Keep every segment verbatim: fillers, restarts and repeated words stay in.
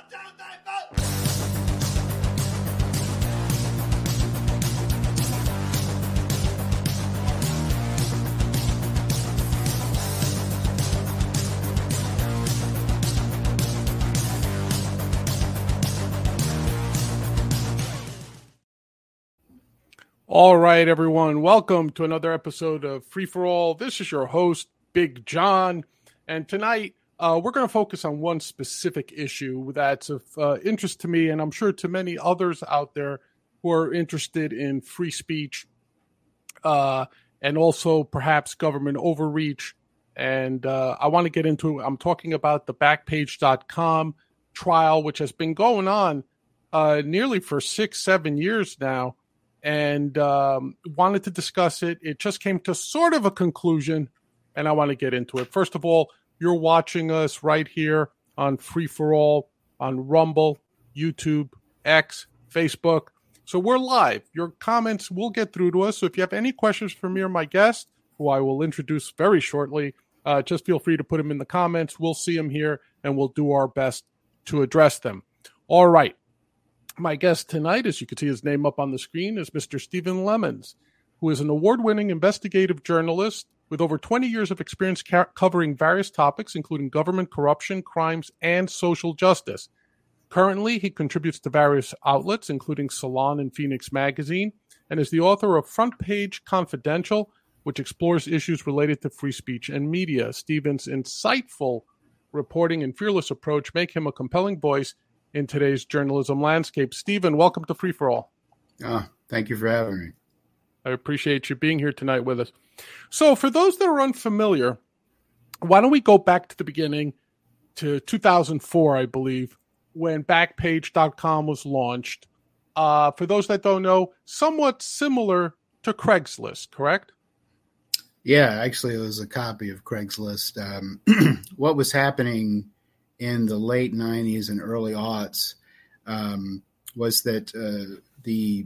All right, everyone. Welcome to another episode of Free for All. This is your host, Big John. And tonight, uh, we're going to focus on one specific issue that's of uh, interest to me, and I'm sure to many others out there who are interested in free speech uh, and also perhaps government overreach. And uh, I want to get into, I'm talking about the Backpage dot com trial, which has been going on uh, nearly for six, seven years now. And um, wanted to discuss it. It just came to sort of a conclusion, and I want to get into it. First of all, you're watching us right here on Free for All, on Rumble, YouTube, X, Facebook. So we're live. Your comments will get through to us. So if you have any questions for me or my guest, who I will introduce very shortly, uh, just feel free to put them in the comments. We'll see them here, and we'll do our best to address them. All right. My guest tonight, as you can see his name up on the screen, is Mister Stephen Lemons, who is an award-winning investigative journalist with over twenty years of experience ca- covering various topics, including government corruption, crimes, and social justice. Currently, he contributes to various outlets, including Salon and Phoenix Magazine, and is the author of Front Page Confidential, which explores issues related to free speech and media. Stephen's insightful reporting and fearless approach make him a compelling voice in today's journalism landscape. Stephen, welcome to Free for All. Oh, thank you for having me. I appreciate you being here tonight with us. So for those that are unfamiliar, why don't we go back to the beginning to two thousand four, I believe, when Backpage dot com was launched. Uh, for those that don't know, somewhat similar to Craigslist, correct? Yeah, actually, it was a copy of Craigslist. Um, what was happening in the late nineties and early aughts um, was that uh, the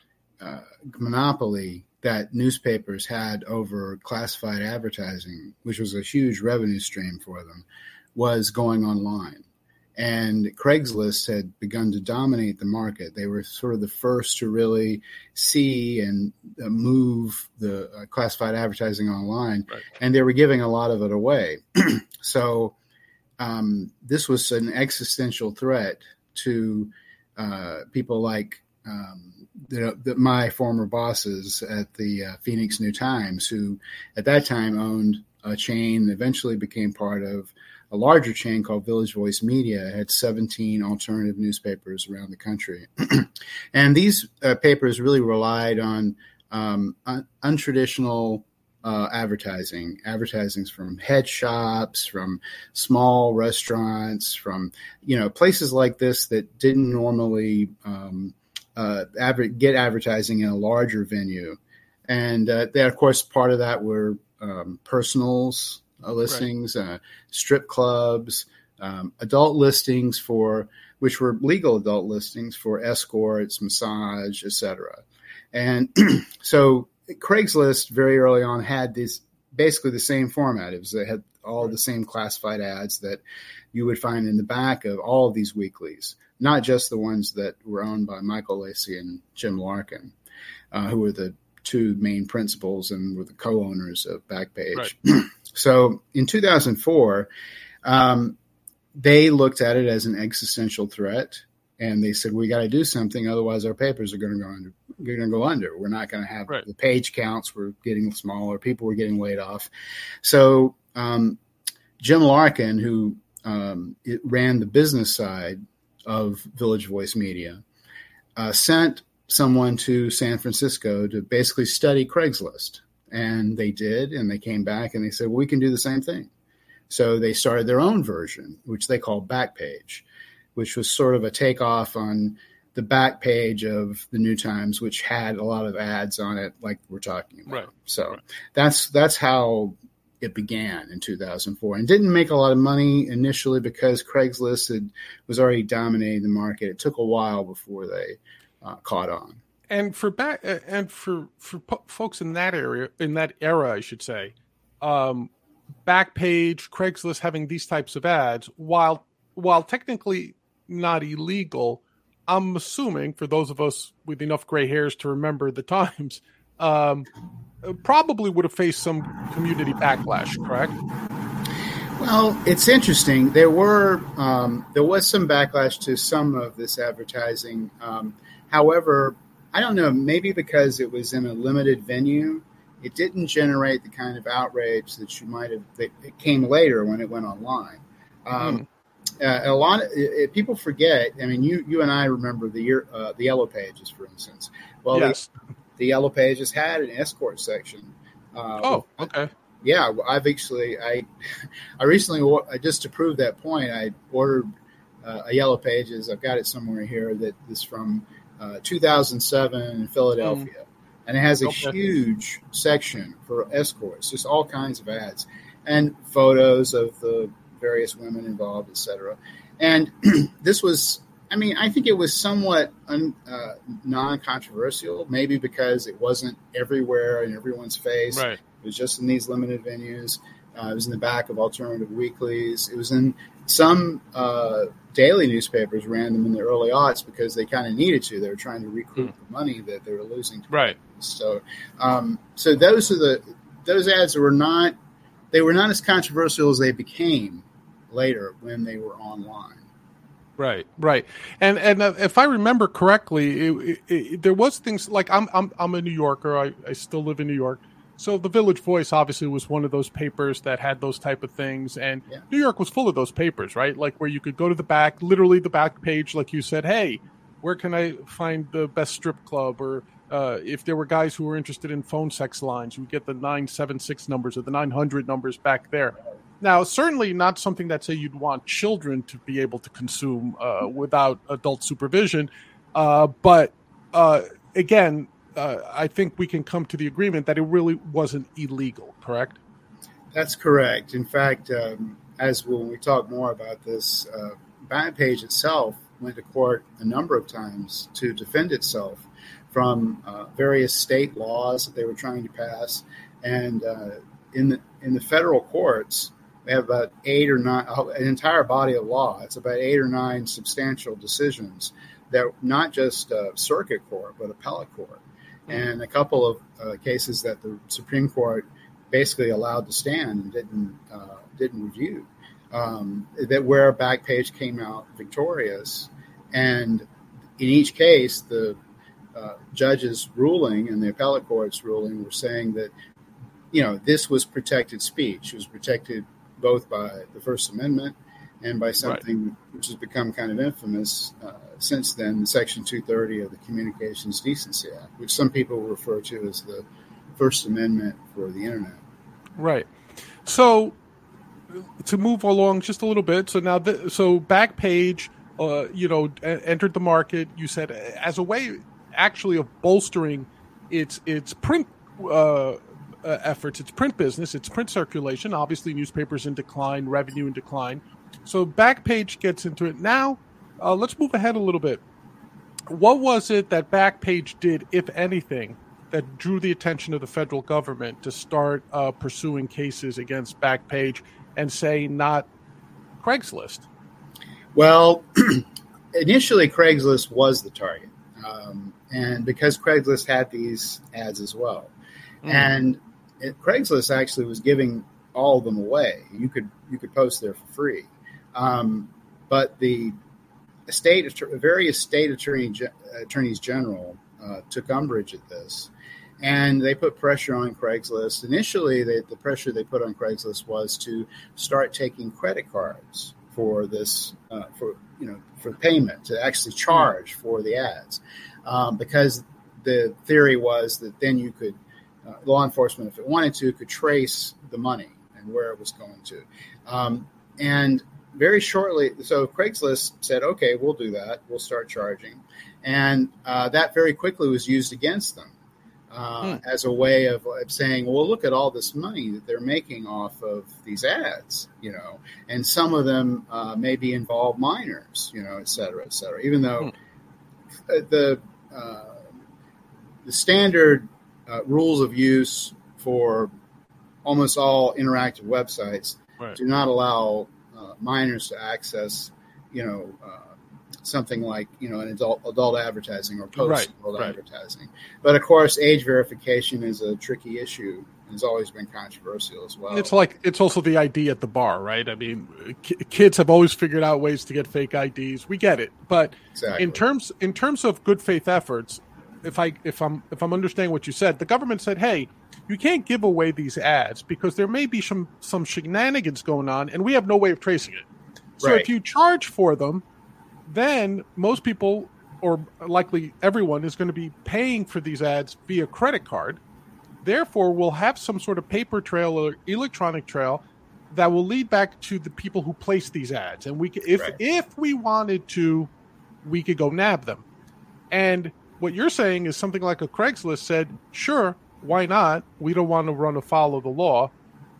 uh, monopoly that newspapers had over classified advertising, which was a huge revenue stream for them, was going online. And Craigslist had begun to dominate the market. They were sort of the first to really see and uh, move the uh, classified advertising online. Right. And they were giving a lot of it away. So Um, this was an existential threat to uh, people like um, the, the, my former bosses at the uh, Phoenix New Times, who at that time owned a chain that eventually became part of a larger chain called Village Voice Media. It had seventeen alternative newspapers around the country. And these uh, papers really relied on um, un- untraditional Uh, advertising, advertisings from head shops, from small restaurants, from, you know, places like this that didn't normally um, uh, adver- get advertising in a larger venue. And uh, they, of course, part of that were um, personals uh, listings, right. uh, strip clubs, um, adult listings for, which were legal adult listings for escorts, massage, et cetera. And so Craigslist very early on had this basically the same format. It was they had all the same classified ads that you would find in the back of all of these weeklies, not just the ones that were owned by Michael Lacey and Jim Larkin, uh, who were the two main principals and were the co-owners of Backpage. Right. So in two thousand four, um, they looked at it as an existential threat. And they said, we got to do something. Otherwise, our papers are going to go under. We're going to go under. We're not going to have right. the page counts were getting smaller. People were getting laid off. So um, Jim Larkin, who um, it ran the business side of Village Voice Media, uh, sent someone to San Francisco to basically study Craigslist. And they did. And they came back and they said, well, we can do the same thing. So they started their own version, which they called Backpage, which was sort of a takeoff on the back page of the New Times, which had a lot of ads on it, like we're talking about. Right. So right. that's that's how it began in two thousand four, and didn't make a lot of money initially because Craigslist had, was already dominating the market. It took a while before they uh, caught on. And for back and for for po- folks in that area, in that era, I should say, um, Backpage, Craigslist having these types of ads, while while technically not illegal, I'm assuming for those of us with enough gray hairs to remember the times, um, probably would have faced some community backlash, correct? Well, it's interesting. There were um, there was some backlash to some of this advertising. Um, however, I don't know, maybe because it was in a limited venue, it didn't generate the kind of outrage that you might have. That it came later when it went online. Um, mm. uh, a lot of it, people forget. I mean, you you and I remember the year, uh, the Yellow Pages, for instance. Well, yes. the, the Yellow Pages had an escort section. Uh, oh, okay. Yeah, I've actually I I recently just to prove that point, I ordered uh, a Yellow Pages. I've got it somewhere here that is from uh, two thousand seven in Philadelphia, mm. and it has a okay. huge section for escorts, just all kinds of ads and photos of the various women involved, et cetera. And this was, I mean, I think it was somewhat un, uh, non-controversial, maybe because it wasn't everywhere in everyone's face. Right. It was just in these limited venues. Uh, it was in the back of alternative weeklies. It was in some uh, daily newspapers ran them in the early aughts because they kind of needed to. They were trying to recoup mm. the money that they were losing. To right. So, um, so those are the those ads were not they were not as controversial as they became later when they were online. Right, right, and and uh, if I remember correctly, it, it, it, there was things like I'm I'm I'm a New Yorker. I, I still live in New York. So the Village Voice obviously was one of those papers that had those type of things. And yeah. New York was full of those papers, right? Like where you could go to the back, literally the back page, like you said, hey, where can I find the best strip club? Or uh, if there were guys who were interested in phone sex lines, you would get the nine seven six numbers or the nine hundred numbers back there. Now, certainly not something that, say, you'd want children to be able to consume uh, without adult supervision. Uh, but uh, again, Uh, I think we can come to the agreement that it really wasn't illegal, correct? That's correct. In fact, um, as when we talk more about this, uh, Backpage itself went to court a number of times to defend itself from uh, various state laws that they were trying to pass. And uh, in the in the federal courts, they have about eight or nine, an entire body of law. It's about eight or nine substantial decisions that not just uh, circuit court, but appellate court. And a couple of uh, cases that the Supreme Court basically allowed to stand and didn't uh, didn't review, um, that where Backpage came out victorious. And in each case, the uh, judge's ruling and the appellate court's ruling were saying that, you know, this was protected speech. It was protected both by the First Amendment and by something right. which has become kind of infamous uh, since then, Section two thirty of the Communications Decency Act, which some people refer to as the First Amendment for the Internet. Right. So to move along just a little bit, so now, the, so Backpage, uh, you know, entered the market, you said, as a way actually of bolstering its its print uh, uh, efforts, its print business, its print circulation. Obviously, newspapers in decline, revenue in decline. So Backpage gets into it. Now, uh, let's move ahead a little bit. What was it that Backpage did, if anything, that drew the attention of the federal government to start uh, pursuing cases against Backpage and say not Craigslist? Well, initially Craigslist was the target. Um, and because Craigslist had these ads as well. Mm. And it, Craigslist actually was giving all of them away. You could you could post there for free. Um, but the state, various state attorney, attorneys general uh, took umbrage at this, and they put pressure on Craigslist. Initially, they, the pressure they put on Craigslist was to start taking credit cards for this, uh, for you know, for payment, to actually charge for the ads, um, because the theory was that then you could, uh, law enforcement, if it wanted to, could trace the money and where it was going to, um, and very shortly, so Craigslist said, okay, we'll do that. We'll start charging. And uh, that very quickly was used against them uh, hmm. as a way of, of saying, well, look at all this money that they're making off of these ads, you know, and some of them uh, maybe involve minors, you know, et cetera, et cetera, even though hmm. the, uh, the standard uh, rules of use for almost all interactive websites right. do not allow Uh, minors to access, you know, uh, something like, you know, an adult adult advertising or post adult right, right. advertising. But of course, age verification is a tricky issue. It's always been controversial as well. It's like it's also the I D at the bar, right? I mean, k- kids have always figured out ways to get fake I Ds. We get it, but exactly. in terms in terms of good faith efforts, if I if I'm if I'm understanding what you said, the government said, "Hey, you can't give away these ads because there may be some some shenanigans going on, and we have no way of tracing it. So right. if you charge for them, then most people, or likely everyone, is going to be paying for these ads via credit card." Therefore, we'll have some sort of paper trail or electronic trail that will lead back to the people who place these ads. And we, if right. if we wanted to, we could go nab them. And what you're saying is something like a Craigslist said, sure, why not? We don't want to run afoul of the law.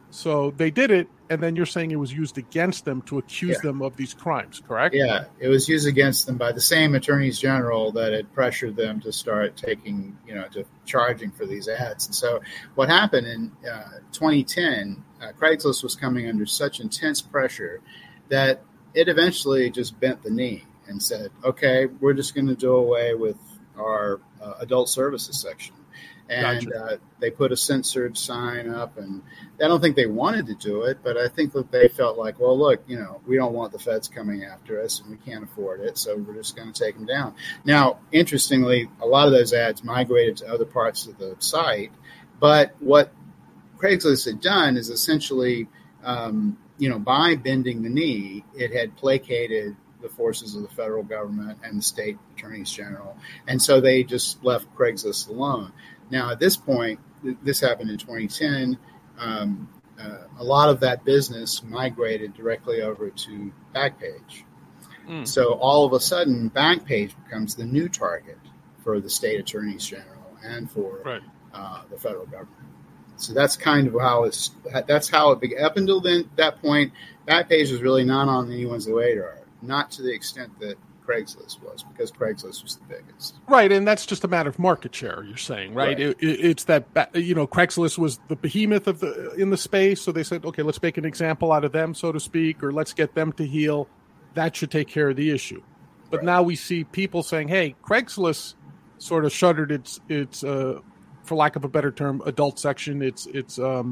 So they did it, and then you're saying it was used against them to accuse yeah. them of these crimes, correct? Yeah, it was used against them by the same attorneys general that had pressured them to start taking, you know, to charging for these ads. And so what happened in uh, twenty ten, uh, Craigslist was coming under such intense pressure that it eventually just bent the knee and said, okay, we're just going to do away with our uh, adult services section. And Gotcha. uh, they put a censored sign up, and I don't think they wanted to do it, but I think that they felt like, well, look, you know, we don't want the feds coming after us, and we can't afford it, so we're just going to take them down. Now, interestingly, a lot of those ads migrated to other parts of the site, but what Craigslist had done is essentially, um, you know, by bending the knee, it had placated the forces of the federal government and the state attorneys general, and so they just left Craigslist alone. Now, at this point, th- this happened in twenty ten. Um, uh, a lot of that business migrated directly over to Backpage. Mm. So all of a sudden, Backpage becomes the new target for the state attorneys general and for right. uh, the federal government. So that's kind of how it's. That's how it began. Up until then, that point, Backpage was really not on anyone's radar, not to the extent that Craigslist was, because Craigslist was the biggest. Right, and that's just a matter of market share, you're saying, right? right. It, it, it's that, you know, Craigslist was the behemoth of the in the space, so they said, okay, let's make an example out of them, so to speak, or let's get them to heal. That should take care of the issue. But right. now we see people saying, hey, Craigslist sort of shuttered its, its uh, for lack of a better term, adult section, its, its, um,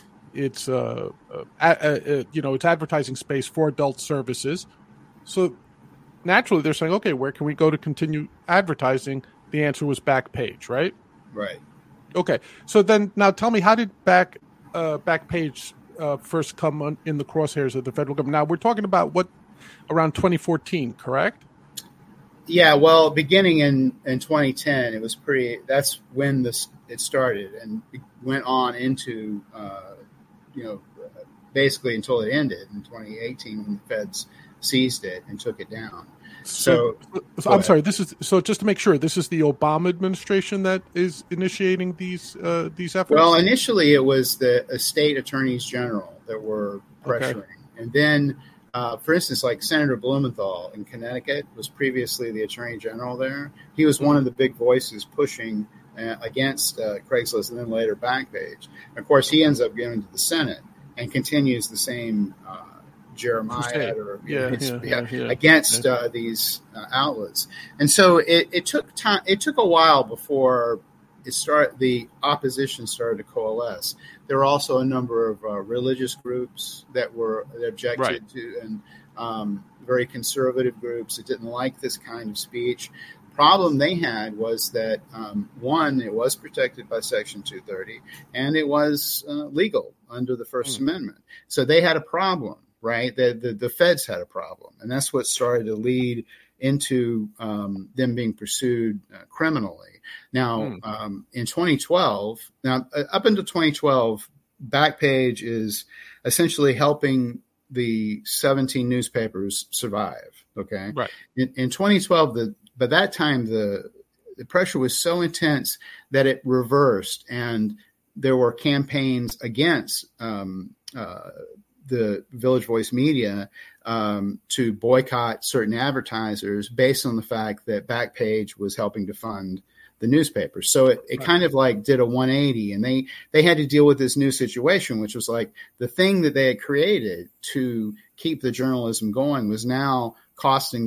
its uh, uh, uh, you know, its advertising space for adult services. So naturally, they're saying, okay, where can we go to continue advertising? The answer was Backpage, right? Right. Okay. So then now tell me, how did Back uh, Backpage uh, first come on, in the crosshairs of the federal government? Now, we're talking about what, around twenty fourteen, correct? Yeah, well, beginning in, in twenty ten, it was pretty, that's when this it started and it went on into, uh, you know, basically until it ended in twenty eighteen when the feds seized it and took it down. So, so, so I'm sorry. This is so just to make sure. This is the Obama administration that is initiating these uh, these efforts. Well, initially it was the uh, state attorneys general that were pressuring, okay. and then, uh, for instance, like Senator Blumenthal in Connecticut was previously the attorney general there. He was one of the big voices pushing uh, against uh, Craigslist, and then later Backpage. And of course, he ends up getting to the Senate and continues the same. Uh, Jeremiah or yeah, his, yeah, yeah, yeah, against yeah. Uh, these uh, outlets, and so it, it took time. It took a while before it started. The opposition started to coalesce. There were also a number of uh, religious groups that were that objected right. to, and um, very conservative groups that didn't like this kind of speech. Problem they had was that um, one, it was protected by Section two thirty, and it was uh, legal under the First mm. Amendment. So they had a problem. Right, the, the the feds had a problem, and that's what started to lead into um, them being pursued uh, criminally. Now, mm. um, in twenty twelve, now uh, up until twenty twelve, Backpage is essentially helping the seventeen newspapers survive. Okay, right. In, in twenty twelve, the by that time the the pressure was so intense that it reversed, and there were campaigns against. Um, uh, the Village Voice Media um, to boycott certain advertisers based on the fact that Backpage was helping to fund the newspapers. So it, it kind of like did a one eighty, and they, they had to deal with this new situation, which was like the thing that they had created to keep the journalism going was now costing them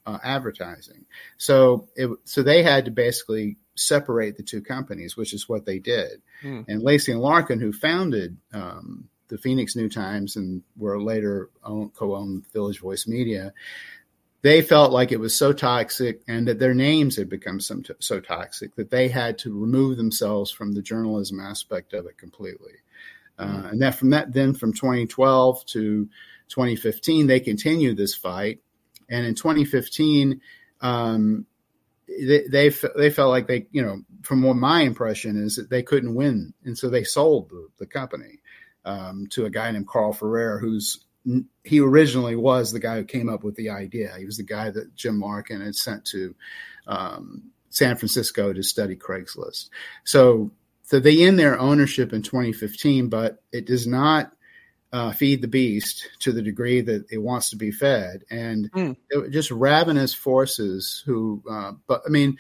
uh, advertising. So it, so they had to basically separate the two companies, which is what they did. Mm. And Lacy and Larkin, who founded um, the Phoenix New Times and were later own, co-owned Village Voice Media, they felt like it was so toxic and that their names had become so, so toxic that they had to remove themselves from the journalism aspect of it completely. Uh, and that from that, then from twenty twelve to twenty fifteen, they continued this fight. And in twenty fifteen, um, they, they they felt like they, you know, from what my impression is that they couldn't win, and so they sold the, the company um, to a guy named Carl Ferrer, who's he originally was the guy who came up with the idea. He was the guy that Jim Larkin had sent to um, San Francisco to study Craigslist. So, so they end their ownership in twenty fifteen, but it does not uh, feed the beast to the degree that it wants to be fed. And mm. it, just ravenous forces who, uh, but I mean,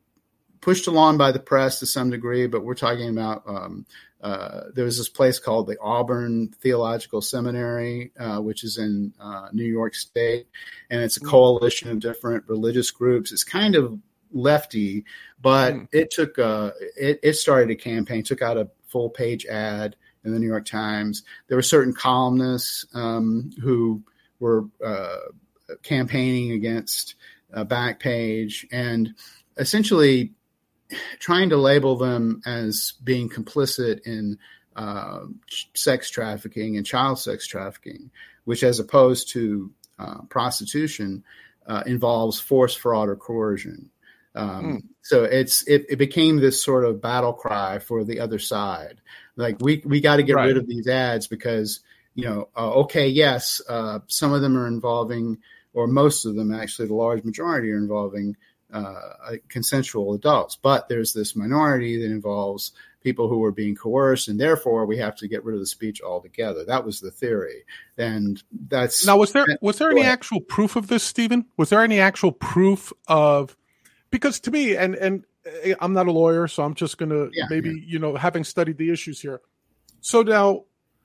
pushed along by the press to some degree, but we're talking about um, Uh, there was this place called the Auburn Theological Seminary, uh, which is in uh, New York State, and it's a coalition of different religious groups. It's kind of lefty, but mm. it took a, it, it started a campaign, took out a full page ad in the New York Times. There were certain columnists um, who were uh, campaigning against uh, Backpage, and essentially trying to label them as being complicit in uh, sex trafficking and child sex trafficking, which, as opposed to uh, prostitution, uh, involves force, fraud, or coercion. Um, mm. So it's it, it became this sort of battle cry for the other side. Like we we got to get right. rid of these ads because, you know, uh, okay, yes, uh, some of them are involving, or most of them actually, the large majority are involving Uh, consensual adults, but there's this minority that involves people who are being coerced, and therefore we have to get rid of the speech altogether. That was the theory, and that's now. Was there was there any actual proof of this, Stephen? Was there any actual proof of? Because to me, and and I'm not a lawyer, so I'm just going to yeah, maybe yeah. you know, having studied the issues here. So now,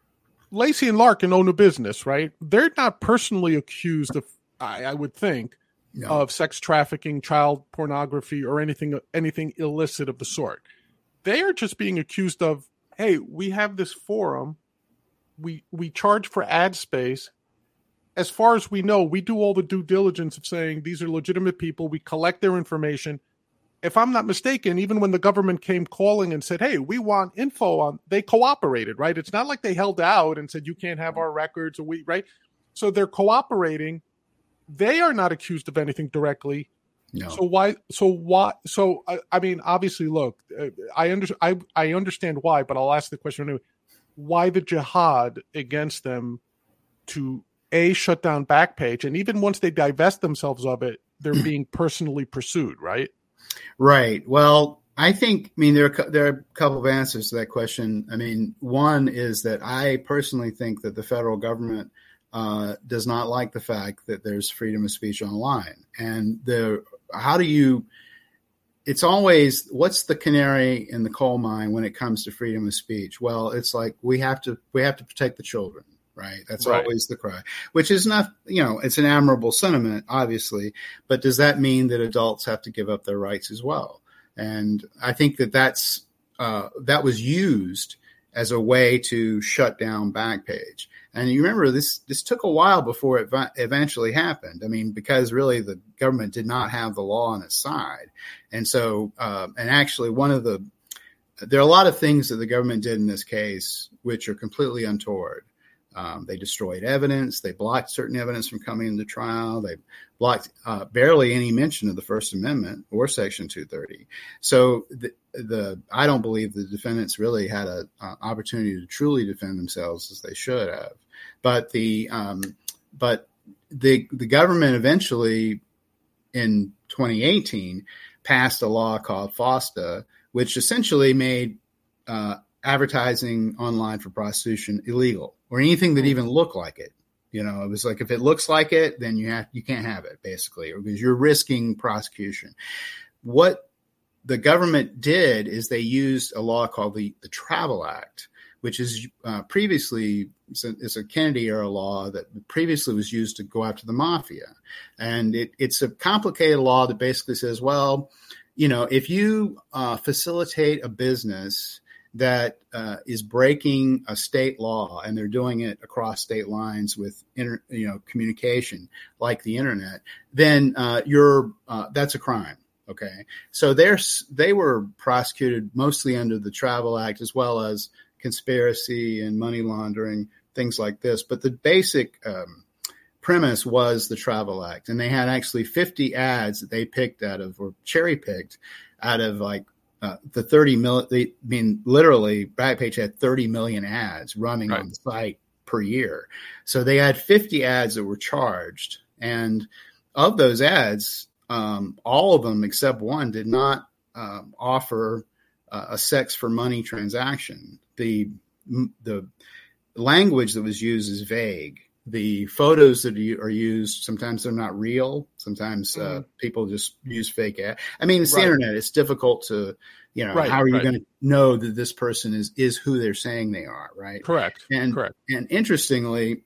Lacy and Larkin own a business, right? They're not personally accused of, I, I would think. No. Of sex trafficking, child pornography, or anything anything illicit of the sort. They are just being accused of, hey, we have this forum, we we charge for ad space. As far as we know, we do all the due diligence of saying these are legitimate people, we collect their information. If I'm not mistaken, even when the government came calling and said, hey, we want info on, they cooperated, right? It's not like they held out and said, you can't have our records, or we, right? So they're cooperating. They are not accused of anything directly. No. So why? So why? So I, I mean, obviously, look, I under, I I understand why, but I'll ask the question anyway: why the jihad against them to a shut down Backpage, and even once they divest themselves of it, they're being personally pursued, right? Right. Well, I think. I mean, there are there are a couple of answers to that question. I mean, one is that I personally think that the federal government Uh, does not like the fact that there's freedom of speech online. And the how do you it's always what's the canary in the coal mine when it comes to freedom of speech? Well, it's like we have to we have to protect the children, right? That's right. Always the cry, which is not, you know, it's an admirable sentiment, obviously, but does that mean that adults have to give up their rights as well? And I think that that's uh, that was used as a way to shut down Backpage. And you remember this, this took a while before it va- eventually happened. I mean, because really the government did not have the law on its side. And so, uh, and actually one of the, there are a lot of things that the government did in this case, which are completely untoward. Um, they destroyed evidence. They blocked certain evidence from coming into trial. They blocked uh, barely any mention of the First Amendment or Section two thirty. So the, the I don't believe the defendants really had an opportunity to truly defend themselves as they should have. But the um, but the the government eventually in twenty eighteen passed a law called FOSTA, which essentially made uh, advertising online for prostitution illegal, or anything that even looked like it. You know, it was like, if it looks like it, then you have, you can't have it, basically, because you're risking prosecution. What the government did is they used a law called the, the Travel Act, which is uh, previously it's a, it's a Kennedy era law that previously was used to go after the mafia. And it, it's a complicated law that basically says, well, you know, if you uh, facilitate a business that uh, is breaking a state law, and they're doing it across state lines with inter, you know, communication like the internet, then uh, you're uh, that's a crime. Okay, so they're they were prosecuted mostly under the Travel Act, as well as conspiracy and money laundering, things like this. But the basic um, premise was the Travel Act, and they had actually fifty ads that they picked out of, or cherry picked out of, like uh, the thirty million. They, I mean, literally, Backpage had thirty million ads running right on the site per year. So they had fifty ads that were charged, and of those ads, um, all of them except one did not um, offer uh, a sex for money transaction. The the language that was used is vague. The photos that are used, sometimes they're not real. Sometimes uh, mm. people just use fake ad. I mean, it's right. the internet. It's difficult to, you know, right, how are you right. going to know that this person is is who they're saying they are, right? Correct. And Correct. And interestingly,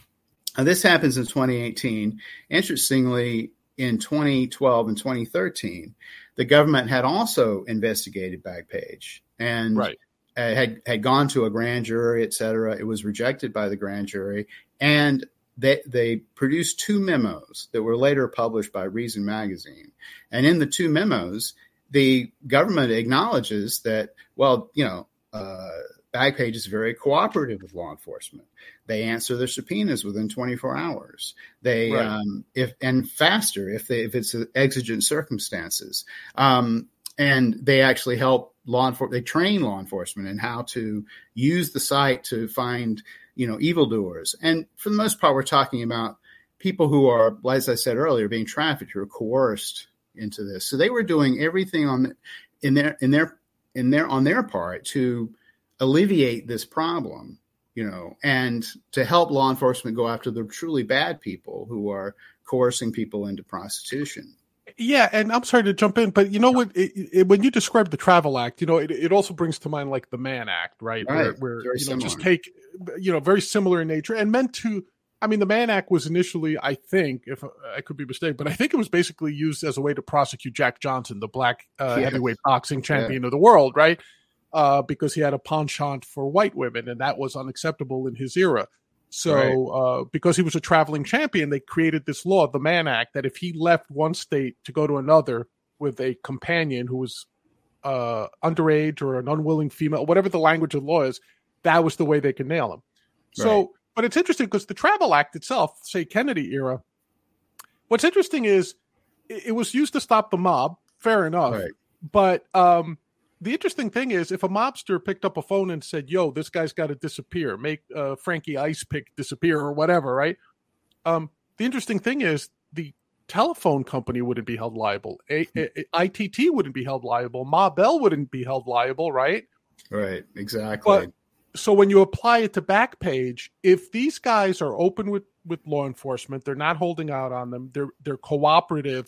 this happens in twenty eighteen. Interestingly, in twenty twelve and twenty thirteen, the government had also investigated Backpage and right. had had gone to a grand jury, et cetera. It was rejected by the grand jury. And they they produced two memos that were later published by Reason Magazine. And in the two memos, the government acknowledges that, well, you know, uh, Backpage is very cooperative with law enforcement. They answer their subpoenas within twenty-four hours. They right. um, if and faster if they if it's exigent circumstances. Um, and they actually help law enforcement. They train law enforcement in how to use the site to find, you know, evildoers. And for the most part, we're talking about people who are, as I said earlier, being trafficked, who are coerced into this. So they were doing everything on the, in their in their in their on their part to alleviate this problem, you know, and to help law enforcement go after the truly bad people who are coercing people into prostitution. Yeah, and I'm sorry to jump in, but you know what? It, it, when you describe the Travel Act, you know, it, it also brings to mind like the Mann Act, right? Right. Where, where you know, similar. just take, you know, very similar in nature and meant to. I mean, the Mann Act was initially, I think, if I could be mistaken, but I think it was basically used as a way to prosecute Jack Johnson, the black uh, yes. heavyweight boxing champion yeah. of the world, right? Uh, because he had a penchant for white women, and that was unacceptable in his era. So right. uh, because he was a traveling champion, they created this law, the Mann Act, that if he left one state to go to another with a companion who was uh, underage or an unwilling female, whatever the language of the law is, that was the way they could nail him. So, right. but it's interesting because the Travel Act itself, say Kennedy era, what's interesting is it, it was used to stop the mob, fair enough. Right. But um, the interesting thing is, if a mobster picked up a phone and said, yo, this guy's got to disappear, make uh, Frankie Ice Pick disappear or whatever, right? Um, the interesting thing is the telephone company wouldn't be held liable. A- A- I T T wouldn't be held liable. Ma Bell wouldn't be held liable, right? Right, exactly. But, so when you apply it to Backpage, if these guys are open with, with law enforcement, they're not holding out on them, they're they're cooperative.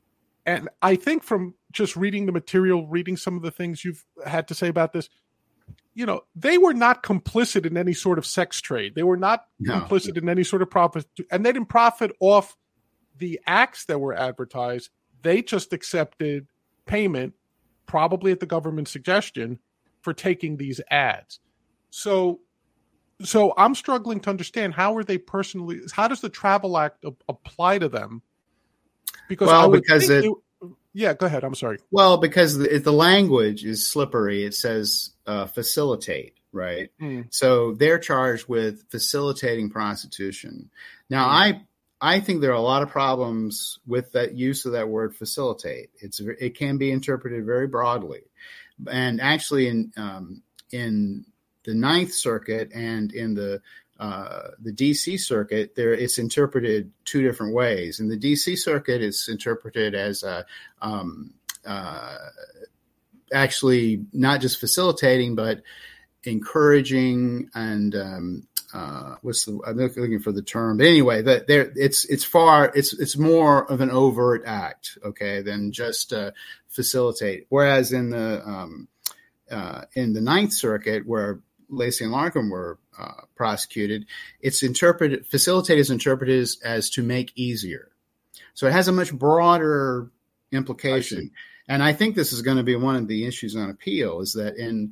And I think from just reading the material, reading some of the things you've had to say about this, you know, they were not complicit in any sort of sex trade. They were not no. complicit in any sort of profit. And they didn't profit off the acts that were advertised. They just accepted payment, probably at the government's suggestion, for taking these ads. So so I'm struggling to understand, how are they personally, how does the Travel Act a- apply to them? Because well, I would because it, it, yeah, go ahead. I'm sorry. Well, because the, the language is slippery. It says uh, facilitate, right? Mm. So they're charged with facilitating prostitution. Now, mm. I I think there are a lot of problems with that use of that word facilitate. It's it can be interpreted very broadly, and actually in um, in the Ninth Circuit and in the Uh, the D C Circuit, there it's interpreted two different ways. In the D C Circuit, it's interpreted as a, um, uh, actually not just facilitating, but encouraging and um, uh, what's the I'm looking for the term. But anyway, that there it's it's far it's it's more of an overt act, okay, than just uh, facilitate. Whereas in the um, uh, in the Ninth Circuit, where Laci and Larkin were uh, prosecuted, it's interpreted, facilitated is interpreted as to make easier. So it has a much broader implication. I and I think this is going to be one of the issues on appeal, is that in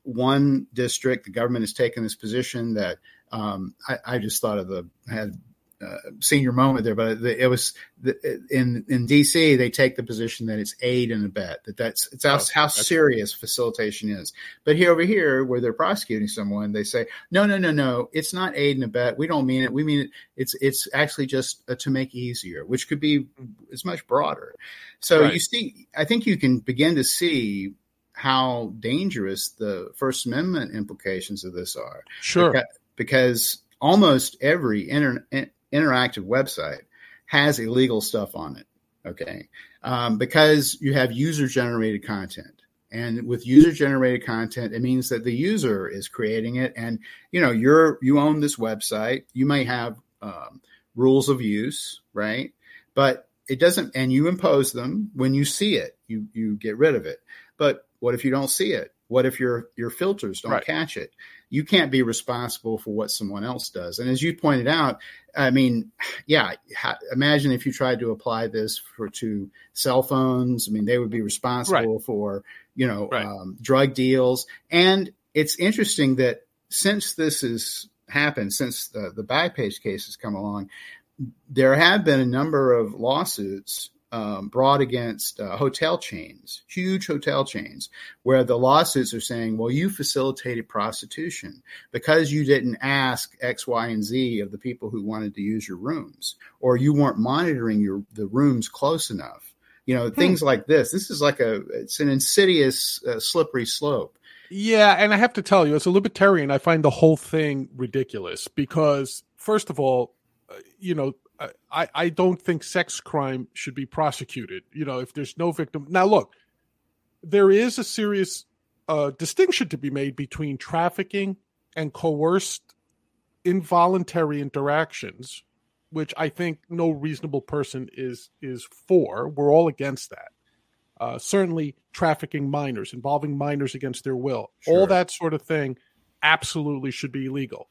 one district, the government has taken this position that um, I, I just thought of the had uh, senior moment there, but it was the, in in D C they take the position that it's aid and abet, that that's it's how, oh, how serious facilitation is. But here over here, where they're prosecuting someone, they say no, no, no, no, it's not aid and abet. We don't mean it. We mean it. It's it's actually just uh, to make easier, which could be it's much broader. So right. you see, I think you can begin to see how dangerous the First Amendment implications of this are. Sure. Because, because almost every inter, interactive website has illegal stuff on it. Okay. Um, because you have user generated content. And with user generated content, it means that the user is creating it. And, you know, you're, you own this website. You may have um, rules of use, right? But it doesn't, and you impose them when you see it, you, you get rid of it. But what if you don't see it? What if your your filters don't right. catch it? You can't be responsible for what someone else does. And as you pointed out, I mean, yeah, ha- imagine if you tried to apply this for to cell phones. I mean, they would be responsible right. for, you know, right. um, drug deals. And it's interesting that since this has happened, since the, the Backpage case has come along, there have been a number of lawsuits Um, brought against uh, hotel chains, huge hotel chains, where the lawsuits are saying, well, you facilitated prostitution because you didn't ask X, Y, and Z of the people who wanted to use your rooms, or you weren't monitoring your the rooms close enough. You know, things hmm. like this. This is like a, it's an insidious, uh, slippery slope. Yeah, and I have to tell you, as a libertarian, I find the whole thing ridiculous because, first of all, uh, you know, I, I don't think sex crime should be prosecuted, you know, if there's no victim. Now, look, there is a serious uh, distinction to be made between trafficking and coerced involuntary interactions, which I think no reasonable person is is for. We're all against that. Uh, certainly trafficking minors, involving minors against their will, sure. all that sort of thing absolutely should be illegal.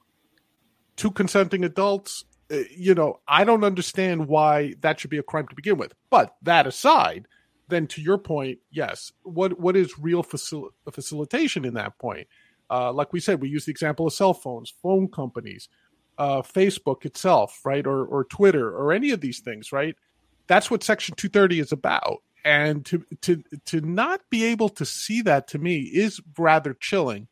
Two consenting adults, you know, I don't understand why that should be a crime to begin with. But that aside, then to your point, yes, what what is real facil- facilitation in that point? Uh, like we said, we use the example of cell phones, phone companies, uh, Facebook itself, right, or or Twitter, or any of these things, right? That's what Section two thirty is about. And to to to not be able to see that, to me, is rather chilling.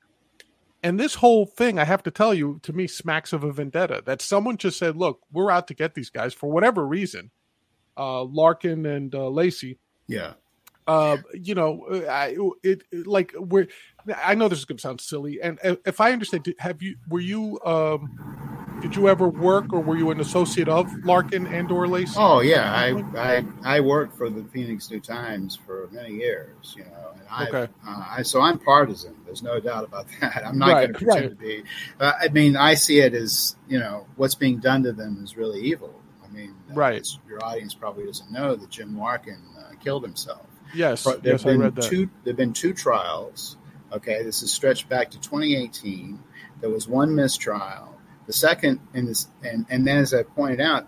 And this whole thing, I have to tell you, to me, smacks of a vendetta. That someone just said, look, we're out to get these guys for whatever reason. Uh, Larkin and uh, Laci. Yeah. Uh, you know, I, it, it like we're. I know this is going to sound silly, and if I understand, have you? Were you? Um, did you ever work, or were you an associate of Larkin and or Laci? Oh yeah, I I I worked for the Phoenix New Times for many years, you know, and I, okay. uh, I so I'm partisan. There's no doubt about that. I'm not right, going to pretend right. to be. Uh, I mean, I see it as, you know, what's being done to them is really evil. I mean, uh, right. your audience probably doesn't know that Jim Larkin uh, killed himself. Yes, There've yes, been I read that. Two, there've been two trials. Okay, this is stretched back to twenty eighteen. There was one mistrial. The second, in this, and, and then as I pointed out,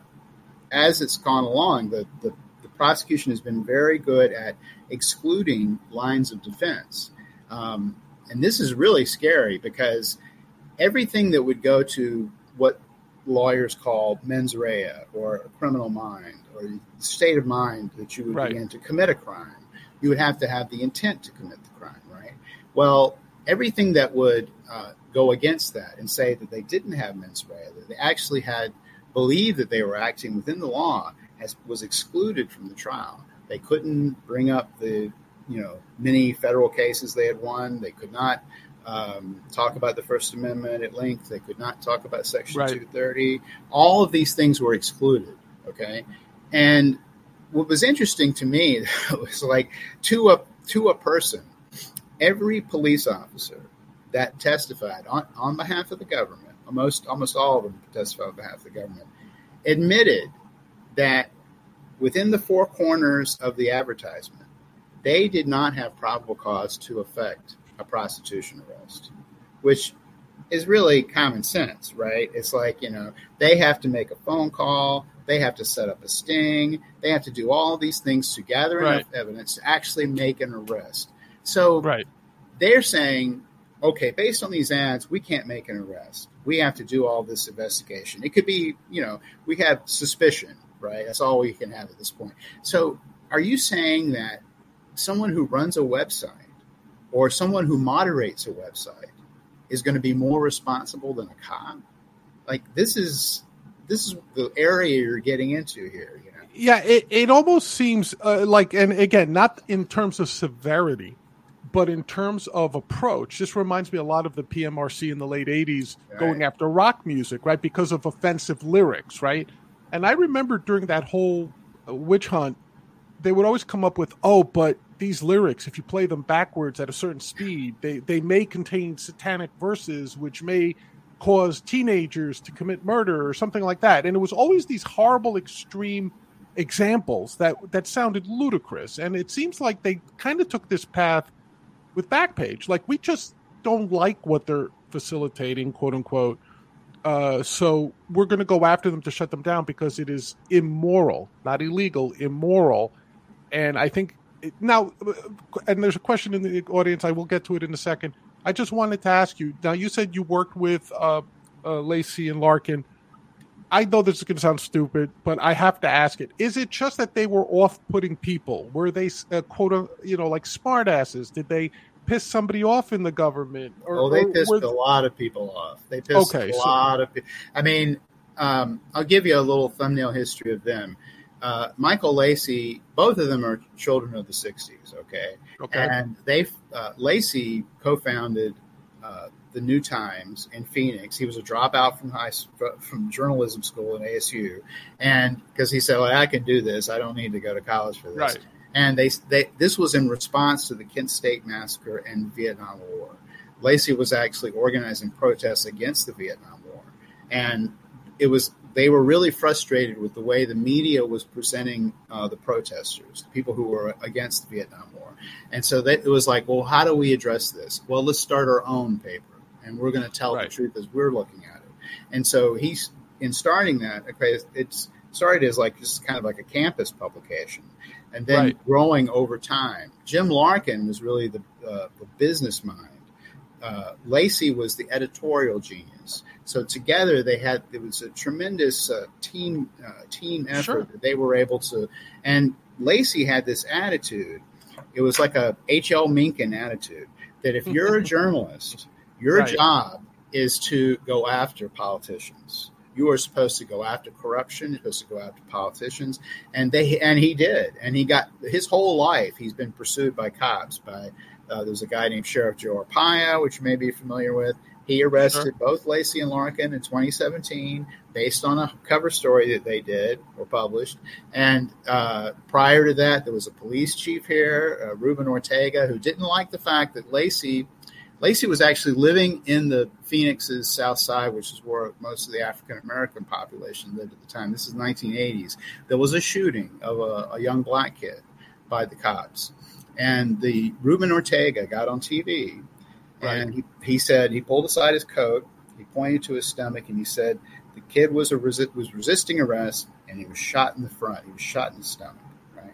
as it's gone along, the, the, the prosecution has been very good at excluding lines of defense. Um, and this is really scary because everything that would go to what lawyers call mens rea, or a criminal mind, or the state of mind that you would right. be in to commit a crime, you would have to have the intent to commit the crime, right? Well, everything that would uh, go against that and say that they didn't have mens rea, that they actually had believed that they were acting within the law, has, was excluded from the trial. They couldn't bring up the, you know, many federal cases they had won. They could not um, talk about the First Amendment at length. They could not talk about Section right. two thirty. All of these things were excluded, okay? And what was interesting to me was, like, to a to a person, every police officer that testified on, on behalf of the government, almost almost all of them testified on behalf of the government, admitted that within the four corners of the advertisement, they did not have probable cause to effect a prostitution arrest, which is really common sense, right? It's like, you know, they have to make a phone call. They have to set up a sting. They have to do all these things to gather right. enough evidence to actually make an arrest. So right. they're saying, okay, based on these ads, we can't make an arrest. We have to do all this investigation. It could be, you know, we have suspicion, right? That's all we can have at this point. So are you saying that someone who runs a website or someone who moderates a website is going to be more responsible than a cop? Like, this is this is the area you're getting into here, you know? Yeah, it, it almost seems uh, like, and again, not in terms of severity, but in terms of approach. This reminds me a lot of the P M R C in the late eighties right. going after rock music, right, because of offensive lyrics, right? And I remember during that whole witch hunt, they would always come up with, oh, but these lyrics, if you play them backwards at a certain speed, they, they may contain satanic verses, which may cause teenagers to commit murder or something like that. And it was always these horrible, extreme examples that, that sounded ludicrous. And it seems like they kind of took this path with Backpage. Like, we just don't like what they're facilitating, quote unquote. Uh, so we're going to go after them to shut them down because it is immoral, not illegal, immoral. And I think it, now, and there's a question in the audience, I will get to it in a second. I just wanted to ask you, now you said you worked with uh, uh, Laci and Larkin. I know this is going to sound stupid, but I have to ask it. Is it just that they were off-putting people? Were they, uh, quote, you know, like smartasses? Did they piss somebody off in the government? Or, oh, they pissed a lot of people off. They pissed okay, a so, lot of people. I mean, um, I'll give you a little thumbnail history of them. Uh, Michael Laci, both of them are children of the sixties, okay? Okay. And they, uh, Laci co-founded uh, the New Times in Phoenix. He was a dropout from high from journalism school at A S U, and because he said, "Well, I can do this. I don't need to go to college for this." Right. And they, they this was in response to the Kent State Massacre and the Vietnam War. Laci was actually organizing protests against the Vietnam War, and it was they were really frustrated with the way the media was presenting uh, the protesters, the people who were against the Vietnam War. And so they, it was like, well, how do we address this? Well, let's start our own paper, and we're going to tell right. the truth as we're looking at it. And so he's in starting that. Okay, it's started as like just kind of like a campus publication, and then right. growing over time. Jim Larkin was really the uh, the business mind. Uh, Laci was the editorial genius. So together they had, it was a tremendous uh, team uh, team effort sure. that they were able to, and Laci had this attitude. It was like a H L Mencken attitude that if you're a journalist, your right. job is to go after politicians. You are supposed to go after corruption. You're supposed to go after politicians. And they, and he did. And he got his whole life. He's been pursued by cops by, Uh, there's a guy named Sheriff Joe Arpaio, which you may be familiar with. He arrested sure. both Laci and Larkin in twenty seventeen based on a cover story that they did or published. And uh, prior to that, there was a police chief here, uh, Ruben Ortega, who didn't like the fact that Laci, Laci was actually living in the Phoenix's South Side, which is where most of the African-American population lived at the time. This is nineteen eighties. There was a shooting of a, a young black kid by the cops. And the Ruben Ortega got on T V, and right. he, he said he pulled aside his coat, he pointed to his stomach, and he said the kid was a resi- was resisting arrest, and he was shot in the front. He was shot in the stomach. Right.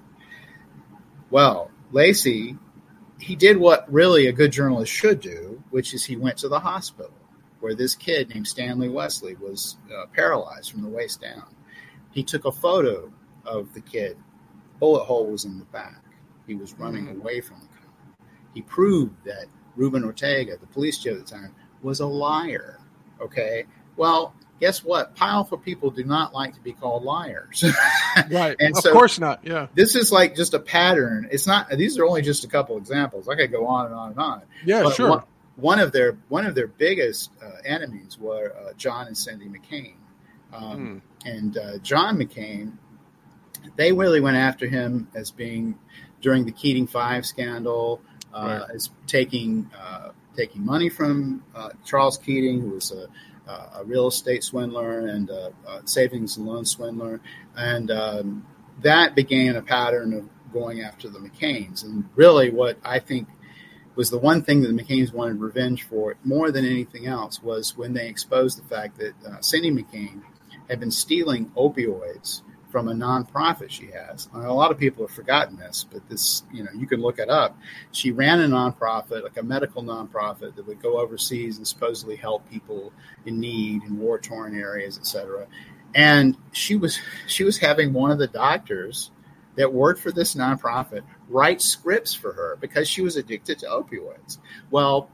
Well, Laci, he did what really a good journalist should do, which is he went to the hospital where this kid named Stanley Wesley was uh, paralyzed from the waist down. He took a photo of the kid. Bullet hole was in the back. He was running mm-hmm. away from the cop. He proved that Ruben Ortega, the police chief at the time, was a liar. Okay? Well, guess what? Powerful people do not like to be called liars. Right. And of so course not. Yeah. This is like just a pattern. It's not. These are only just a couple examples. I could go on and on and on. Yeah, but sure. One, one of their one of their biggest uh, enemies were uh, John and Cindy McCain, um, mm. and uh, John McCain. They really went after him as being during the Keating Five scandal, uh, right. as taking uh, taking money from uh, Charles Keating, who was a, a real estate swindler and a, a savings and loan swindler, and um, that began a pattern of going after the McCains. And really, what I think was the one thing that the McCains wanted revenge for more than anything else was when they exposed the fact that uh, Cindy McCain had been stealing opioids from a nonprofit she has. A lot of people have forgotten this, but this, you know, you can look it up. She ran a nonprofit, like a medical nonprofit that would go overseas and supposedly help people in need in war-torn areas, et cetera. And she was she was having one of the doctors that worked for this nonprofit write scripts for her because she was addicted to opioids. Well,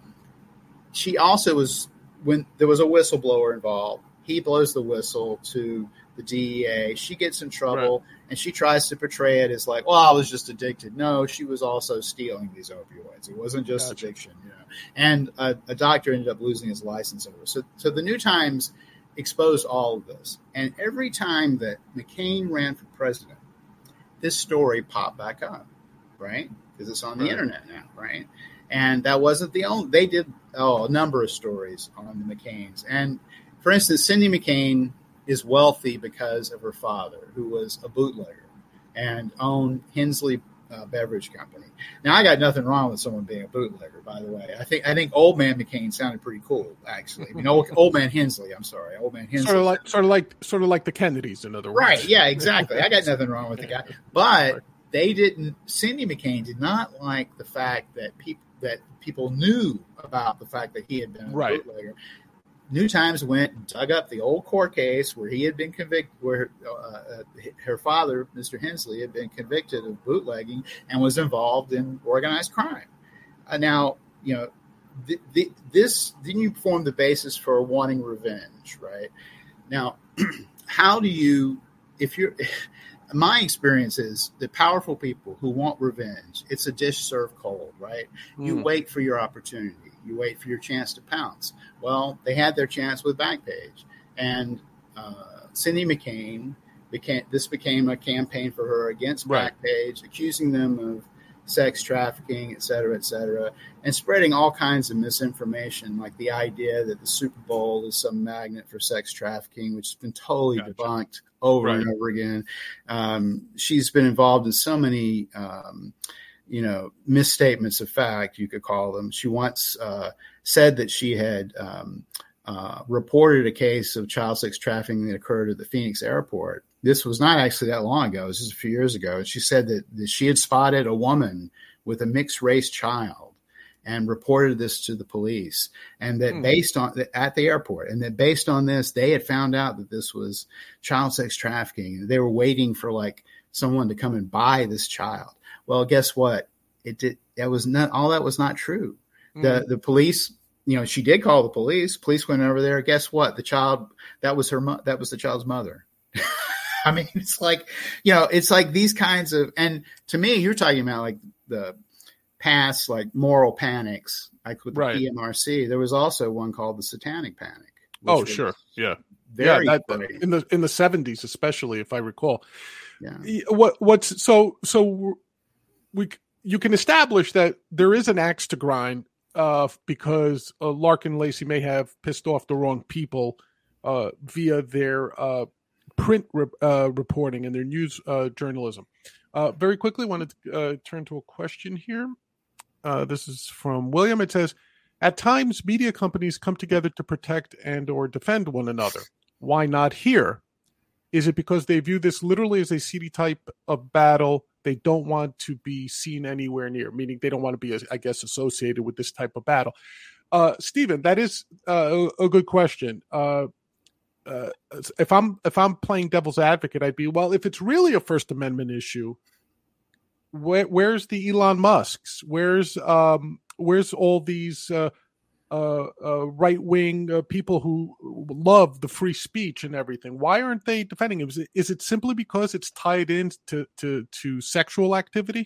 she also was, when there was a whistleblower involved, he blows the whistle to the D E A. She gets in trouble, right. And she tries to portray it as like, well, I was just addicted. No, she was also stealing these opioids. It wasn't just gotcha. addiction. You know? And a, a doctor ended up losing his license over. So, so the New Times exposed all of this. And every time that McCain ran for president, this story popped back up, right? Because it's on the right. internet now, right? And that wasn't the only. They did oh, a number of stories on the McCains. And, for instance, Cindy McCain is wealthy because of her father, who was a bootlegger and owned Hensley uh, Beverage Company. Now, I got nothing wrong with someone being a bootlegger, by the way. I think I think Old Man McCain sounded pretty cool, actually. I mean, old, old Man Hensley. I'm sorry, Old Man Hensley. Sort of like, sort of like, sort of like the Kennedys, in other words. Right? Yeah, exactly. I got nothing wrong with the guy, but they didn't. Cindy McCain did not like the fact that people that people knew about the fact that he had been a right. bootlegger. New Times went and dug up the old court case where he had been convicted, where uh, her father, Mister Hensley, had been convicted of bootlegging and was involved in organized crime. Uh, now, you know, th- th- this didn't form the basis for wanting revenge, right? Now, how do you, if you're, my experience is that powerful people who want revenge, it's a dish served cold, right? Mm. You wait for your opportunity. You wait for your chance to pounce. Well, they had their chance with Backpage. And uh, Cindy McCain, became, this became a campaign for her against right. Backpage, accusing them of sex trafficking, et cetera, et cetera, and spreading all kinds of misinformation, like the idea that the Super Bowl is some magnet for sex trafficking, which has been totally gotcha. debunked over right. and over again. Um, she's been involved in so many um, you know, misstatements of fact, you could call them. She once uh, said that she had um, uh, reported a case of child sex trafficking that occurred at the Phoenix airport. This was not actually that long ago. This was a few years ago. And she said that, that she had spotted a woman with a mixed race child and reported this to the police. And that hmm. based on at the airport, and that based on this, they had found out that this was child sex trafficking. They were waiting for like someone to come and buy this child. Well, guess what? It did. That was not all. That was not true. Mm. The the police, you know, she did call the police. Police went over there. Guess what? The child that was her. That was the child's mother. I mean, it's like, you know, it's like these kinds of. And to me, you're talking about like the past, like moral panics, like with the right. P M R C. There was also one called the Satanic Panic. Oh, sure, yeah, very yeah. That, in the in the seventies, especially, if I recall. Yeah. What what's so so. We you can establish that there is an axe to grind uh, because uh, Larkin Lacy may have pissed off the wrong people uh, via their uh, print re- uh, reporting and their news uh, journalism. Uh, very quickly, wanted to uh, turn to a question here. Uh, this is from William. It says, "At times, media companies come together to protect and or defend one another. Why not here? Is it because they view this literally as a seedy type of battle? They don't want to be seen anywhere near, meaning they don't want to be, I guess, associated with this type of battle." Uh, Stephen, that is uh, a good question. Uh, uh, if I'm if I'm playing devil's advocate, I'd be, well, if it's really a First Amendment issue, where, where's the Elon Musks? Where's um, where's all these uh, uh, uh, right-wing uh, people who love the free speech and everything? Why aren't they defending it? Is it, is it simply because it's tied in to, to, to sexual activity?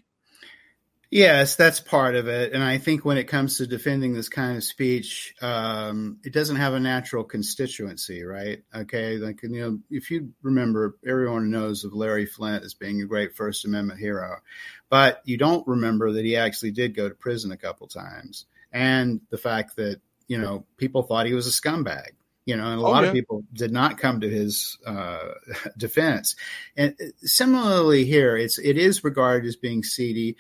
Yes, that's part of it. And I think when it comes to defending this kind of speech, um, it doesn't have a natural constituency, right? Okay. Like, you know, if you remember, everyone knows of Larry Flynt as being a great First Amendment hero, but you don't remember that he actually did go to prison a couple times. And the fact that, you know, people thought he was a scumbag, you know, and a oh, lot yeah. of people did not come to his uh, defense. And similarly here, it's, it is regarded as being seedy.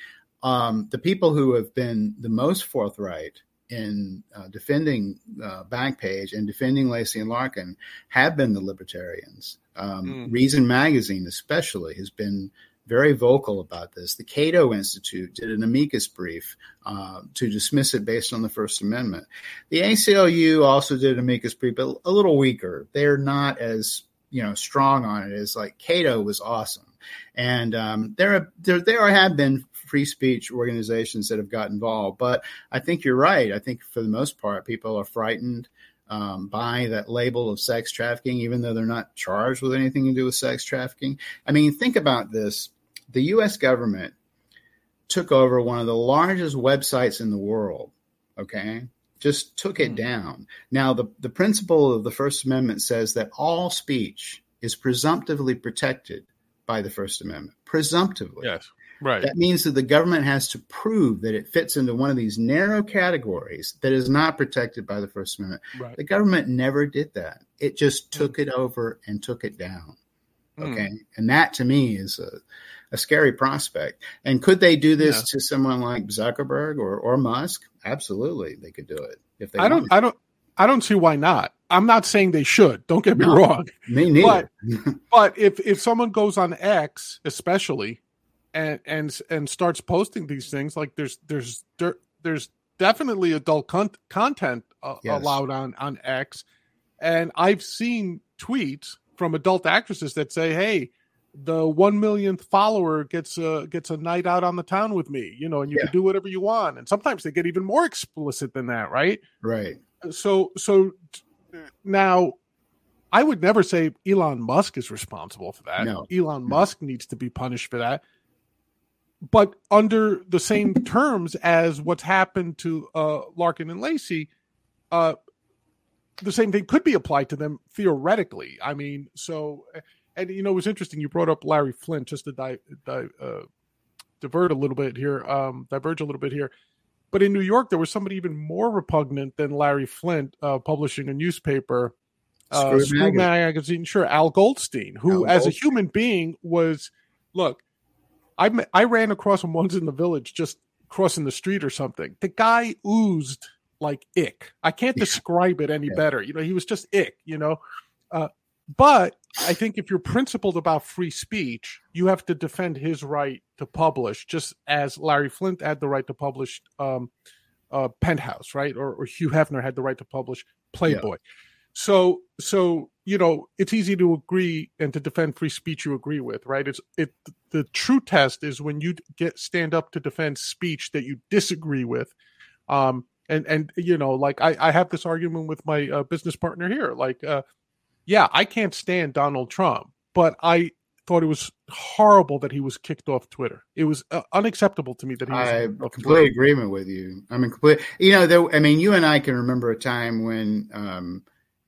um, the people who have been the most forthright in uh, defending uh, Backpage and defending Lacy and Larkin have been the libertarians. Um, mm. Reason Magazine especially has been very vocal about this. The Cato Institute did an amicus brief uh, to dismiss it based on the First Amendment. The A C L U also did an amicus brief, but a little weaker. They're not as, you know, strong on it as like Cato was awesome. And um, there, there, there have been free speech organizations that have got involved, but I think you're right. I think for the most part, people are frightened um, by that label of sex trafficking, even though they're not charged with anything to do with sex trafficking. I mean, think about this. The U S government took over one of the largest websites in the world, okay? Just took it down. Now, the, the principle of the First Amendment says that all speech is presumptively protected by the First Amendment. Presumptively. Yes, right. That means that the government has to prove that it fits into one of these narrow categories that is not protected by the First Amendment. Right. The government never did that. It just took mm. it over and took it down. Okay. Mm. And that to me is a, a scary prospect. And could they do this yeah. to someone like Zuckerberg or, or Musk? Absolutely. They could do it if they I don't, wanted. I don't, I don't see why not. I'm not saying they should. Don't get me no, wrong. Me neither. But, but if, if someone goes on X, especially, and, and, and starts posting these things, like there's, there's, there, there's definitely adult con- content uh, yes. allowed on, on X. And I've seen tweets from adult actresses that say, hey, the one millionth follower gets a, gets a night out on the town with me, you know, and you yeah. can do whatever you want. And sometimes they get even more explicit than that. Right. Right. So, so now I would never say Elon Musk is responsible for that. No. Elon no. Musk needs to be punished for that. But under the same terms as what's happened to uh, Larkin and Lacy, uh, the same thing could be applied to them theoretically. I mean, so, and you know, it was interesting. You brought up Larry Flynt, just to di- di- uh, divert a little bit here, um, diverge a little bit here. But in New York, there was somebody even more repugnant than Larry Flynt uh, publishing a newspaper, uh, Screw, Screw Magazine. Magazine, sure, Al Goldstein, who Al as Goldstein. a human being was, look, I met, I ran across him once in the Village, just crossing the street or something. The guy oozed like ick. I can't describe it any yeah. better. You know, he was just ick, you know. Uh, but I think if you're principled about free speech, you have to defend his right to publish, just as Larry Flynt had the right to publish um, uh, Penthouse, right? Or, or Hugh Hefner had the right to publish Playboy. Yeah. So, so you know, it's easy to agree and to defend free speech you agree with, right? It's it. The true test is when you get stand up to defend speech that you disagree with. Um, And, and you know, like I, I have this argument with my uh, business partner here. Like, uh, yeah, I can't stand Donald Trump, but I thought it was horrible that he was kicked off Twitter. It was uh, unacceptable to me that he was I complete agreement with you. I mean, complete, you know, there, I mean, you and I can remember a time when, um,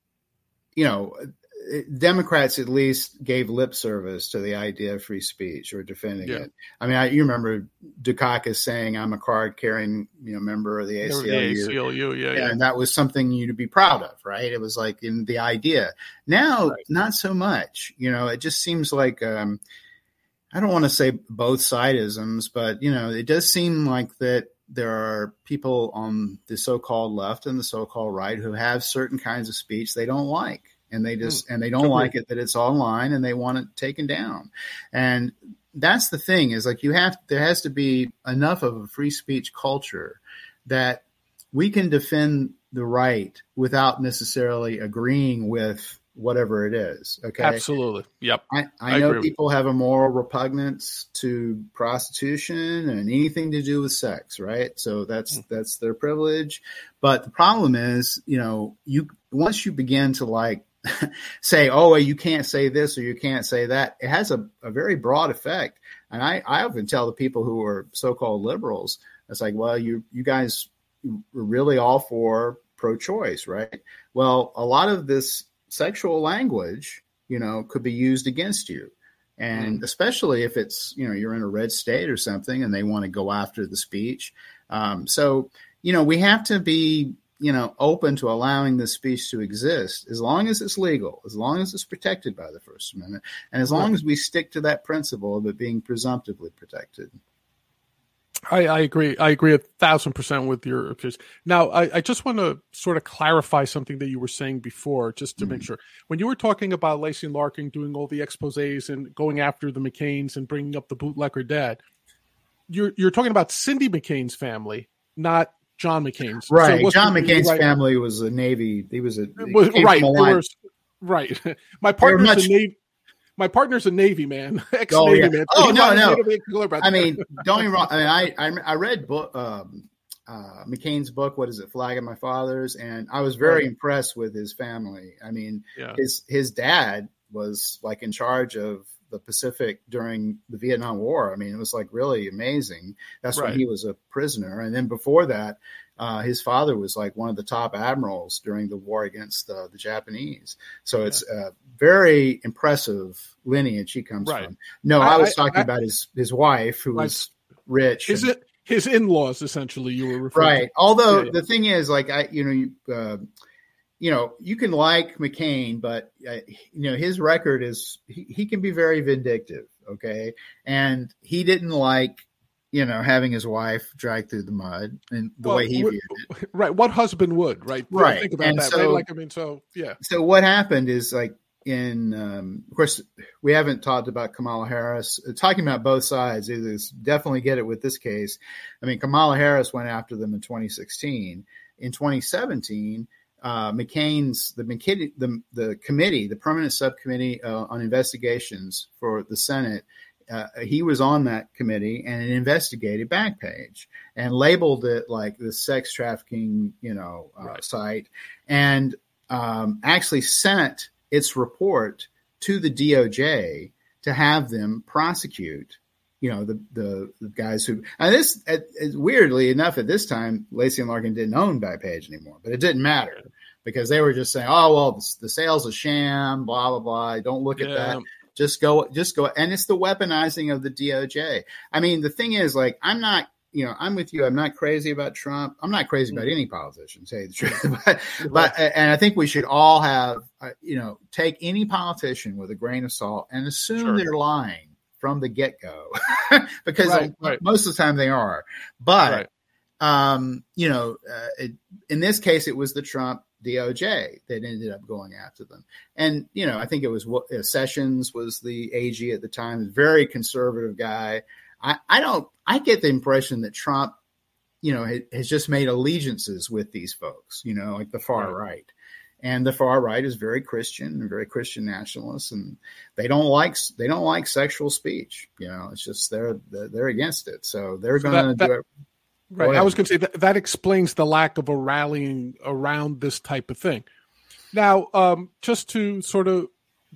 you know, Democrats at least gave lip service to the idea of free speech or defending yeah. it. I mean, I, you remember Dukakis saying, "I'm a card-carrying, you know, member of the A C L U." The A C L U, yeah, yeah, and that was something you to be proud of, right? It was like in the idea. Now, right. not so much. You know, it just seems like um, I don't want to say both sidisms, but you know, it does seem like that there are people on the so-called left and the so-called right who have certain kinds of speech they don't like. And they just, mm, and they don't totally. like it that it's online and they want it taken down. And that's the thing is like you have, there has to be enough of a free speech culture that we can defend the right without necessarily agreeing with whatever it is. Okay. Absolutely. Yep. I, I, I know people have a moral repugnance to prostitution and anything to do with sex, right? So that's, mm. that's their privilege. But the problem is, you know, you, once you begin to like, say, oh, you can't say this or you can't say that, it has a, a very broad effect. And I, I often tell the people who are so-called liberals, it's like, well, you you guys are really all for pro-choice, right? Well, a lot of this sexual language, you know, could be used against you. And mm. especially if it's, you know, you're in a red state or something and they want to go after the speech. Um, so, you know, we have to be, you know, open to allowing this speech to exist as long as it's legal, as long as it's protected by the First Amendment, and as long as we stick to that principle of it being presumptively protected. I, I agree. I agree a thousand percent with your opinions. Now, I, I just want to sort of clarify something that you were saying before, just to mm-hmm. make sure. When you were talking about Lacy and Larkin doing all the exposés and going after the McCains and bringing up the bootlegger dad, you're you're talking about Cindy McCain's family, not John McCain's. Right. So John McCain's right. family was a Navy. He was a was, right. Were, right. My partner's much- a Navy. My partner's a Navy man, ex-Navy oh, yeah. man. Oh, no, no. I mean, don't get me wrong. I mean, I, I, I read book, um, uh, McCain's book, what is it, Flag of My Fathers? And I was very right. impressed with his family. I mean, yeah. his his dad was like in charge of the Pacific during the Vietnam War. I mean, it was like really amazing. That's right. when he was a prisoner. And then before that, Uh, his father was like one of the top admirals during the war against uh, the Japanese. So it's a very impressive lineage he comes right. from. No, I, I was talking I, I, about his, his wife, who was rich. Is and, it his in-laws, essentially, you were referring right. to? Although yeah, yeah. the thing is, like, I, you know, you, uh, you know, you can like McCain, but, uh, you know, his record is, he, he can be very vindictive. Okay. And he didn't like, you know, having his wife dragged through the mud and the well, way he viewed it. Right. What husband would, right? Right. Think about and that. So, right? Like, I mean, so, yeah. So what happened is like in, um, of course, we haven't talked about Kamala Harris. Talking about both sides is definitely get it with this case. I mean, Kamala Harris went after them in twenty sixteen. In twenty seventeen, uh, McCain's, the McKinney, the, the committee, the permanent subcommittee uh, on investigations for the Senate, Uh, he was on that committee and it investigated Backpage and labeled it like the sex trafficking, you know, uh, right. site, and um, actually sent its report to the D O J to have them prosecute, you know, the the, the guys who. And this, uh, weirdly enough, at this time, Lacy and Larkin didn't own Backpage anymore, but it didn't matter because they were just saying, "Oh well, the, the sale's a sham, blah blah blah. Don't look yeah. at that." Just go, just go. And it's the weaponizing of the D O J. I mean, the thing is, like, I'm not, you know, I'm with you. I'm not crazy about Trump. I'm not crazy about any politician, to tell you the truth. but, but, and I think we should all have, uh, you know, take any politician with a grain of salt and assume sure. they're lying from the get-go because right, right. most of the time they are. But, right. um, you know, uh, it, in this case, it was the Trump D O J that ended up going after them. And, you know, I think it was uh, Sessions was the A G at the time, very conservative guy. I, I don't, I get the impression that Trump, you know, ha, has just made allegiances with these folks, you know, like the far right. right. And the far right is very Christian and very Christian nationalists, and they don't like, they don't like sexual speech. You know, it's just, they're, they're, they're against it. So they're so going to do it. Right. I was going to say that that explains the lack of a rallying around this type of thing. Now, um, just to sort of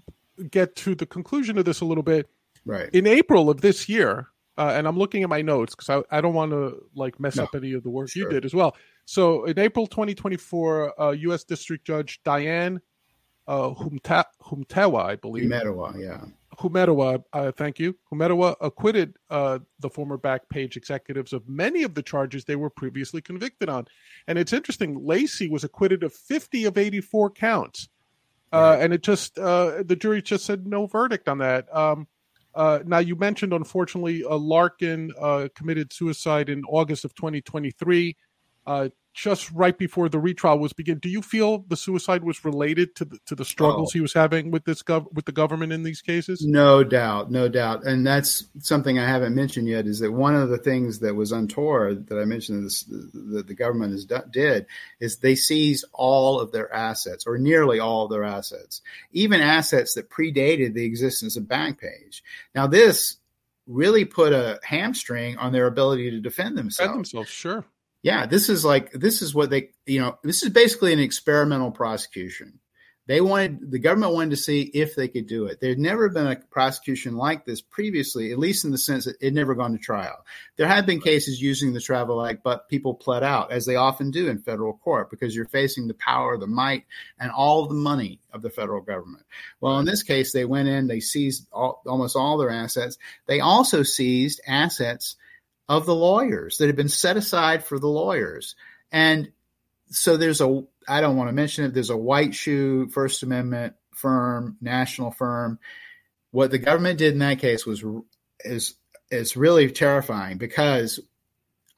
get to the conclusion of this a little bit, right? In April of this year, uh, and I'm looking at my notes because I, I don't want to like mess no, up any of the work sure. you did as well. So in April twenty twenty-four, uh, U S District Judge Diane uh, Humta, Humtewa, I believe. Humtewa, yeah. Humtewa, uh, thank you. Humtewa acquitted uh, the former Backpage executives of many of the charges they were previously convicted on. And it's interesting, Lacy was acquitted of fifty of eighty-four counts. Uh, right. And it just, uh, the jury just said no verdict on that. Um, uh, now, you mentioned, unfortunately, uh, Larkin uh, committed suicide in August of twenty twenty-three. Uh, just right before the retrial was begin. Do you feel the suicide was related to the, to the struggles oh. he was having with this gov- with the government in these cases? No doubt, no doubt. And that's something I haven't mentioned yet, is that one of the things that was untoward that I mentioned this, that the government has do- did is they seized all of their assets, or nearly all of their assets, even assets that predated the existence of Backpage. Now, this really put a hamstring on their ability to defend themselves. Defend themselves, sure. Yeah, this is like, this is what they, you know, this is basically an experimental prosecution. They wanted, the government wanted to see if they could do it. There'd never been a prosecution like this previously, at least in the sense that it never gone to trial. There have been cases using the Travel Act, but people pled out, as they often do in federal court, because you're facing the power, the might, and all the money of the federal government. Well, in this case, they went in, they seized all, almost all their assets. They also seized assets of the lawyers that had been set aside for the lawyers. And so there's a, I don't want to mention it, there's a white shoe First Amendment firm, national firm. What the government did in that case was is is really terrifying, because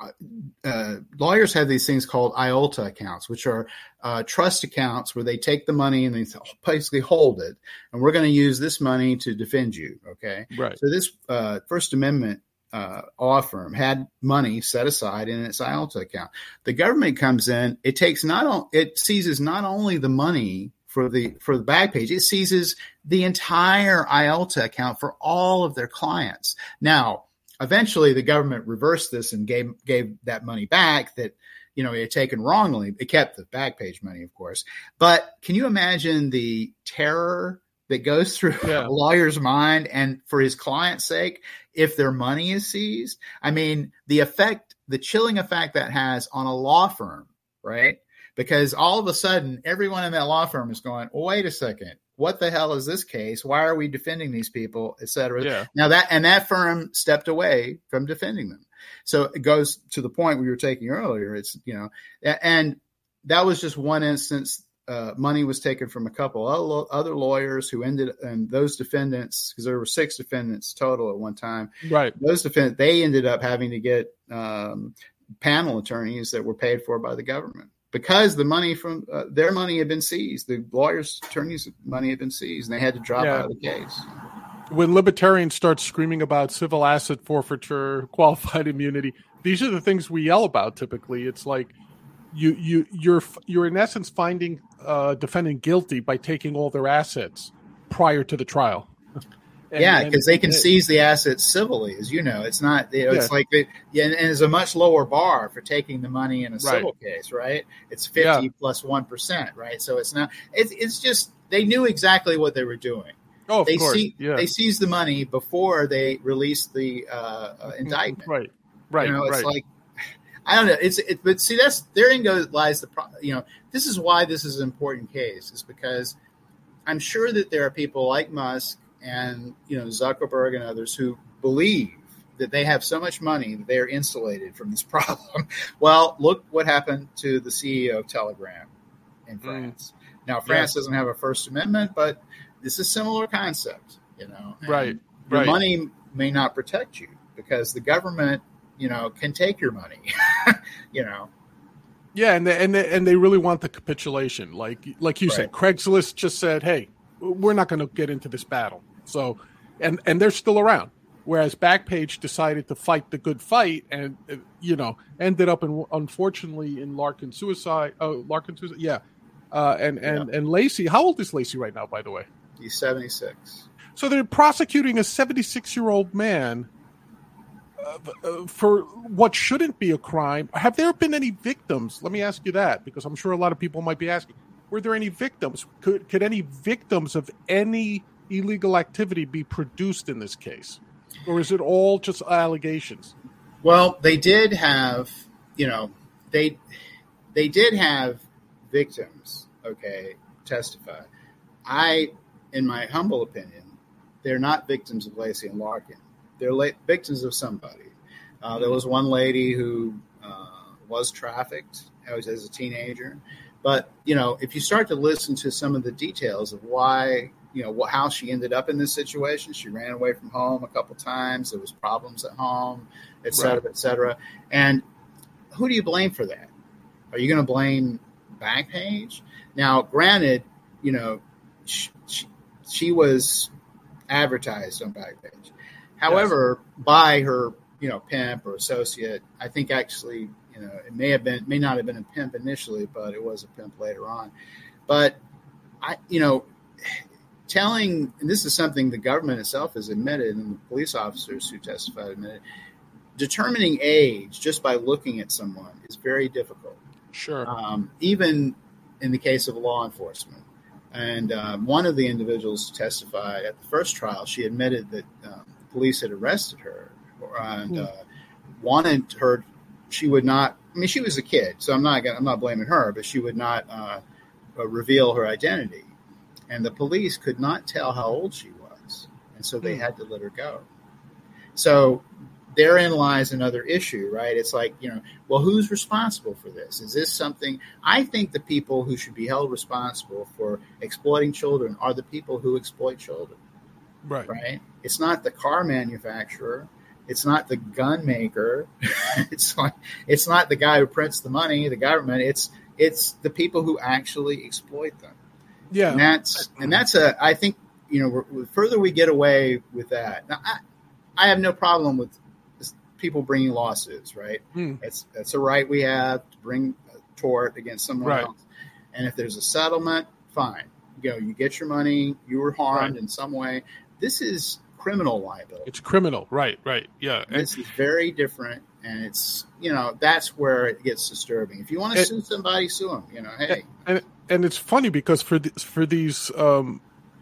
uh, lawyers have these things called I O L T A accounts, which are uh, trust accounts where they take the money and they basically hold it. And we're going to use this money to defend you. Okay. Right. So this uh, First Amendment uh, law firm had money set aside in its I O L T A account. The government comes in, it takes not on, it seizes not only the money for the for the Backpage, it seizes the entire I O L T A account for all of their clients. Now, eventually, the government reversed this and gave gave that money back that, you know, it had taken wrongly. It kept the Backpage money, of course. But can you imagine the terror that goes through yeah. a lawyer's mind and for his client's sake if their money is seized? I mean, the effect, the chilling effect that has on a law firm, right? Because all of a sudden, everyone in that law firm is going, well, wait a second. What the hell is this case? Why are we defending these people, et cetera? Yeah. Now that, and that firm stepped away from defending them. So it goes to the point we were taking earlier. It's, you know, and that was just one instance. Uh, money was taken from a couple of other lawyers who ended, and those defendants, because there were six defendants total at one time. Right. Those defendants, they ended up having to get um, panel attorneys that were paid for by the government. Because the money from uh, their money had been seized, the lawyers' attorneys' money had been seized, and they had to drop yeah. out of the case. When libertarians start screaming about civil asset forfeiture, qualified immunity, these are the things we yell about. Typically, it's like you you you're you're in essence finding uh, defendant guilty by taking all their assets prior to the trial. And, yeah, because they can and, seize the assets civilly, as you know. It's not, you know, yeah. it's like, they, yeah, and it's a much lower bar for taking the money in a civil right. case, right? It's fifty yeah. plus one percent, right? So it's not, it's, it's just, they knew exactly what they were doing. Oh, of they course. See, yeah. They seized the money before they released the uh, uh, indictment. Right, right, you know, it's right. like, I don't know. It's it, but see, that's therein goes lies the pro- you know. This is why this is an important case. Is because I'm sure that there are people like Musk and, you know, Zuckerberg and others who believe that they have so much money that they are insulated from this problem. Well, look what happened to the C E O of Telegram in France. Mm. Now, France yes. doesn't have a First Amendment, but it's a similar concept, you know. And right, your right. money may not protect you because the government, you know, can take your money, you know. Yeah, and they, and they, and they really want the capitulation. Like like you right. said, Craigslist just said, hey, we're not going to get into this battle. So, and, and they're still around. Whereas Backpage decided to fight the good fight and, uh, you know, ended up, in, unfortunately, in Larkin suicide. Oh, Larkin suicide. Yeah. Uh, and, and, yeah. and Lacey, how old is Lacey right now, by the way? He's seventy-six. So they're prosecuting a seventy-six-year-old man uh, uh, for what shouldn't be a crime. Have there been any victims? Let me ask you that, because I'm sure a lot of people might be asking. Were there any victims? Could could any victims of any illegal activity be produced in this case? Or is it all just allegations? Well, they did have, you know, they they did have victims, okay, testify. I, in my humble opinion, they're not victims of Lacey and Larkin. They're la- victims of somebody. Uh, there was one lady who uh, was trafficked as, as a teenager. But, you know, if you start to listen to some of the details of why, you know, how she ended up in this situation, she ran away from home a couple times. There was problems at home, et cetera, right. et cetera. And who do you blame for that? Are you going to blame Backpage? Now, granted, you know, she, she, she was advertised on Backpage. However, yes. by her, you know, pimp or associate, I think actually, you know, it may have been, may not have been a pimp initially, but it was a pimp later on. But I, you know, telling, and this is something the government itself has admitted, and the police officers who testified admitted, determining age just by looking at someone is very difficult. Sure. Um, even in the case of law enforcement. And um, one of the individuals who testified at the first trial, she admitted that um, the police had arrested her and uh, wanted her. She would not. I mean, she was a kid, so I'm not. Gonna, I'm not blaming her, but she would not uh, uh, reveal her identity, and the police could not tell how old she was, and so they had to let her go. So therein lies another issue, right? It's like, you know, well, who's responsible for this? Is this something? I think the people who should be held responsible for exploiting children are the people who exploit children. Right. Right. It's not the car manufacturer. It's not the gun maker. it's like it's not the guy who prints the money, the government. It's it's the people who actually exploit them. Yeah, and that's and that's a. I think you know, we're, the further we get away with that. Now, I, I have no problem with people bringing lawsuits. Right? Mm. It's that's a right we have to bring a tort against someone right. else. And if there's a settlement, fine. You know, you get your money. You were harmed right. in some way. This is criminal liability. It's criminal, right? Right. Yeah. This is very different, and it's you know that's where it gets disturbing. If you want to it, sue somebody, sue them. You know, hey. And and it's funny because for the, for these um,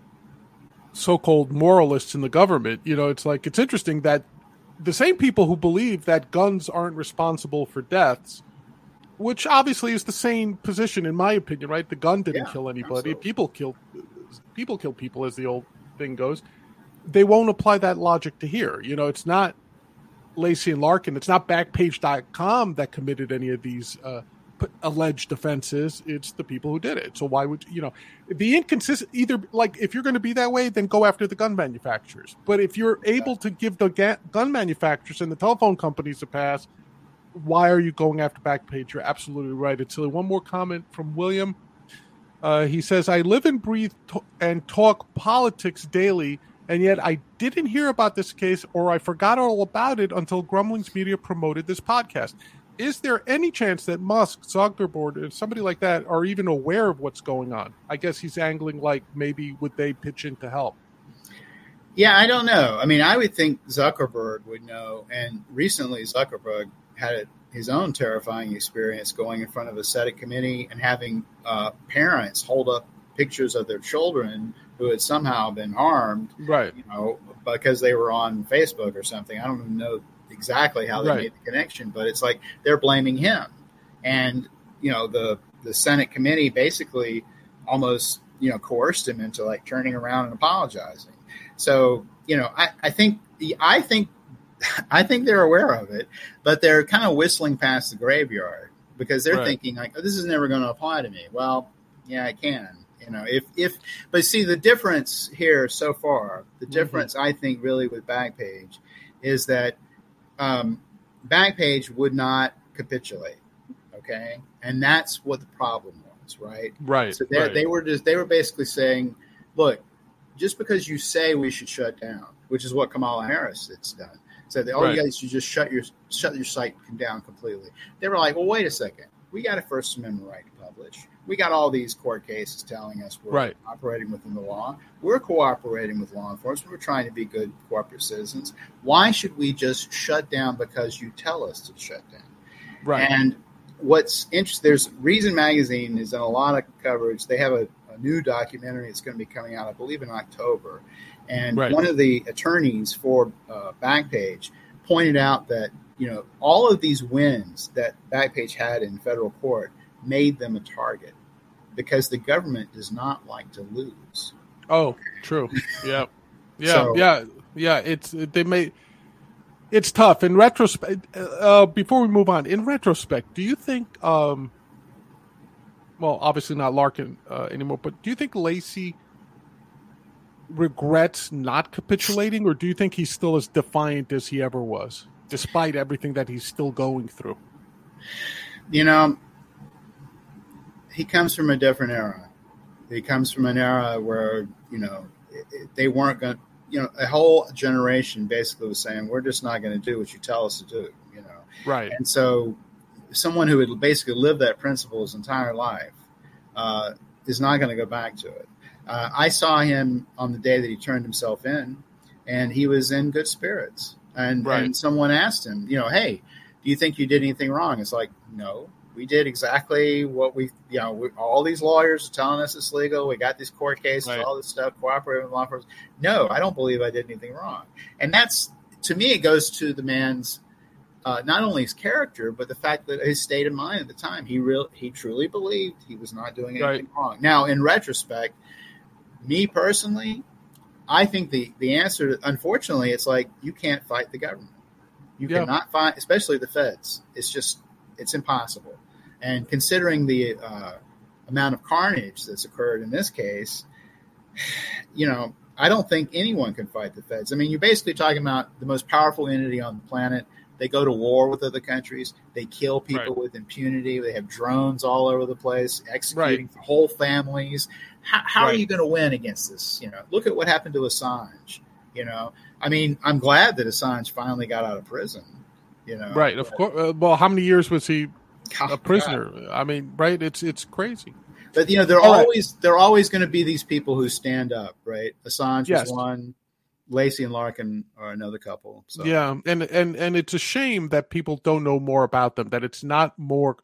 so-called moralists in the government, you know, it's like it's interesting that the same people who believe that guns aren't responsible for deaths, which obviously is the same position in my opinion, right? The gun didn't yeah, kill anybody. absolutely. People kill people kill people, as the old thing goes. They won't apply that logic to here. You know, it's not Laci and Larkin. It's not Backpage dot com that committed any of these uh, alleged offenses. It's the people who did it. So why would, you know, the inconsistent, either like if you're going to be that way, then go after the gun manufacturers. But if you're able to give the ga- gun manufacturers and the telephone companies a pass, why are you going after Backpage? You're absolutely right. It's uh, one more comment from William. Uh, he says, I live and breathe t- and talk politics daily, and yet I didn't hear about this case or I forgot all about it until Grumblings Media promoted this podcast. Is there any chance that Musk, Zuckerberg, and somebody like that are even aware of what's going on? I guess he's angling like maybe would they pitch in to help? Yeah, I don't know. I mean, I would think Zuckerberg would know. And recently Zuckerberg had his own terrifying experience going in front of a Senate committee and having uh, parents hold up pictures of their children who had somehow been harmed, right? You know, because they were on Facebook or something. I don't even know exactly how they right. made the connection, but it's like they're blaming him. And, you know, the, the Senate committee basically almost, you know, coerced him into like turning around and apologizing. So, you know, I, I think, I think, I think they're aware of it, but they're kind of whistling past the graveyard because they're right. thinking like, oh, this is never going to apply to me. Well, yeah, it can. You know, if, if, but see the difference here so far, the difference mm-hmm. I think really with Backpage is that um, Backpage would not capitulate. Okay. And that's what the problem was. Right. Right. So right. they were just, they were basically saying, look, just because you say we should shut down, which is what Kamala Harris has done. So they, oh, right. you guys should just shut your, shut your site down completely. They were like, well, wait a second. We got a First Amendment right to publish. We got all these court cases telling us we're right. operating within the law. We're cooperating with law enforcement. We're trying to be good corporate citizens. Why should we just shut down because you tell us to shut down? Right. And what's interesting, there's Reason Magazine has done a lot of coverage. They have a, a new documentary that's going to be coming out, I believe, in October. And right. one of the attorneys for uh, Backpage pointed out that, you know, all of these wins that Backpage had in federal court made them a target because the government does not like to lose. Oh, true. Yeah. Yeah. So, yeah. Yeah. It's, they made, it's tough in retrospect. Uh, before we move on, in retrospect, do you think, um, well, obviously not Larkin uh, anymore, but do you think Laci regrets not capitulating, or do you think he's still as defiant as he ever was, despite everything that he's still going through? You know, he comes from a different era. He comes from an era where, you know, it, it, they weren't going to, you know, a whole generation basically was saying, we're just not going to do what you tell us to do, you know. Right. And so someone who had basically lived that principle his entire life uh, is not going to go back to it. Uh, I saw him on the day that he turned himself in, and he was in good spirits. And, right. and someone asked him, you know, hey, do you think you did anything wrong? It's like, no. We did exactly what we, you know, we, all these lawyers are telling us it's legal. We got these court cases, right. all this stuff, cooperating with law enforcement. No, I don't believe I did anything wrong. And that's, to me, it goes to the man's, uh, not only his character, but the fact that his state of mind at the time. He real, he truly believed he was not doing anything right. wrong. Now, in retrospect, me personally, I think the, the answer, unfortunately, it's like you can't fight the government. You yeah. cannot fight, especially the feds. It's just, it's impossible. And considering the uh, amount of carnage that's occurred in this case, you know, I don't think anyone can fight the feds. I mean, you're basically talking about the most powerful entity on the planet. They go to war with other countries. They kill people right. with impunity. They have drones all over the place, executing right. whole families. How, how right. are you going to win against this? You know, look at what happened to Assange. You know, I mean, I'm glad that Assange finally got out of prison. You know, right? Of course. Uh, well, how many years was he a prisoner? God. I mean, right? It's it's crazy. But you know, there are always right. there are always going to be these people who stand up, right? Assange yes. was one. Laci and Larkin are another couple. So. Yeah, and, and and it's a shame that people don't know more about them, that it's not more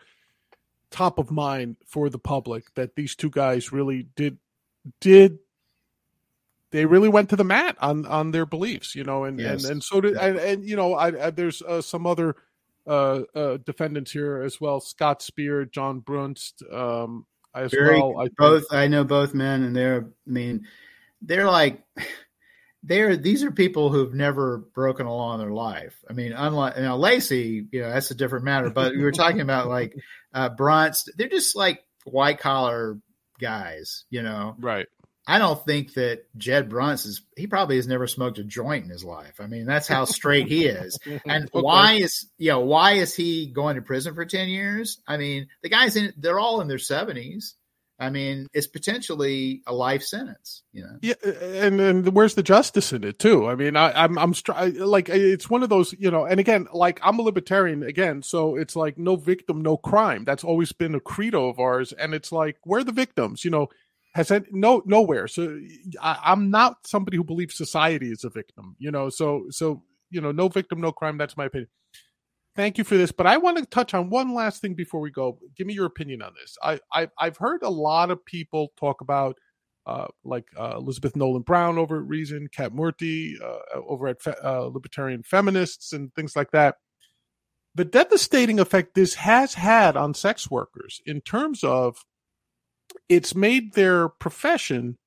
top of mind for the public, that these two guys really did did they really went to the mat on, on their beliefs, you know, and, yes. and, and so did yeah. and, and you know, I, I there's uh, some other uh, uh, defendants here as well, Scott Spear, John Brunst, um, as Very, well. I both I know both men, and they're I mean they're like. They're these are people who've never broken a law in their life. I mean, unlike you know, Laci, you know, that's a different matter. But we were talking about like uh, Brunst. They're just like white collar guys, you know. Right. I don't think that Jed Brunst is. He probably has never smoked a joint in his life. I mean, that's how straight he is. And okay. why is you know why is he going to prison for ten years? I mean, the guys in they're all in their seventies. I mean, it's potentially a life sentence, you know. Yeah, and and where's the justice in it too? I mean, I, I'm I'm like it's one of those, you know. And again, like I'm a libertarian again, so it's like no victim, no crime. That's always been a credo of ours, and it's like where are the victims? You know, has that no nowhere. So I, I'm not somebody who believes society is a victim, you know. So so you know, no victim, no crime. That's my opinion. Thank you for this, but I want to touch on one last thing before we go. Give me your opinion on this. I, I I've heard a lot of people talk about, uh, like uh, Elizabeth Nolan Brown over at Reason, Kat Murthy uh, over at fe- uh, Libertarian Feminists, and things like that. The devastating effect this has had on sex workers in terms of it's made their profession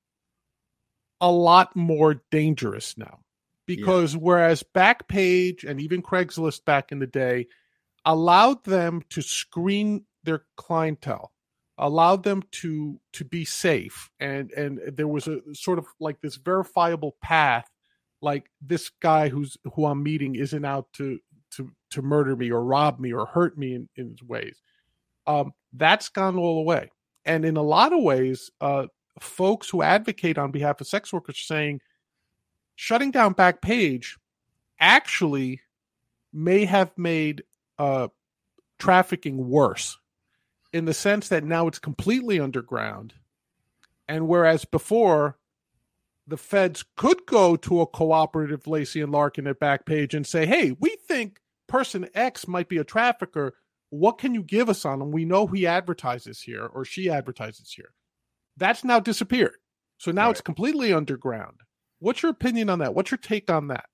a lot more dangerous now. Because yeah. whereas Backpage and even Craigslist back in the day allowed them to screen their clientele, allowed them to to be safe, and and there was a sort of like this verifiable path, like this guy who's who I'm meeting isn't out to to to murder me or rob me or hurt me in, in ways. Um, that's gone all away, and in a lot of ways, uh, folks who advocate on behalf of sex workers are saying, shutting down Backpage actually may have made uh, trafficking worse in the sense that now it's completely underground. And whereas before the feds could go to a cooperative Laci and Larkin at Backpage and say, hey, we think person X might be a trafficker. What can you give us on him? We know he advertises here or she advertises here. That's now disappeared. So now right. it's completely underground. What's your opinion on that? What's your take on that?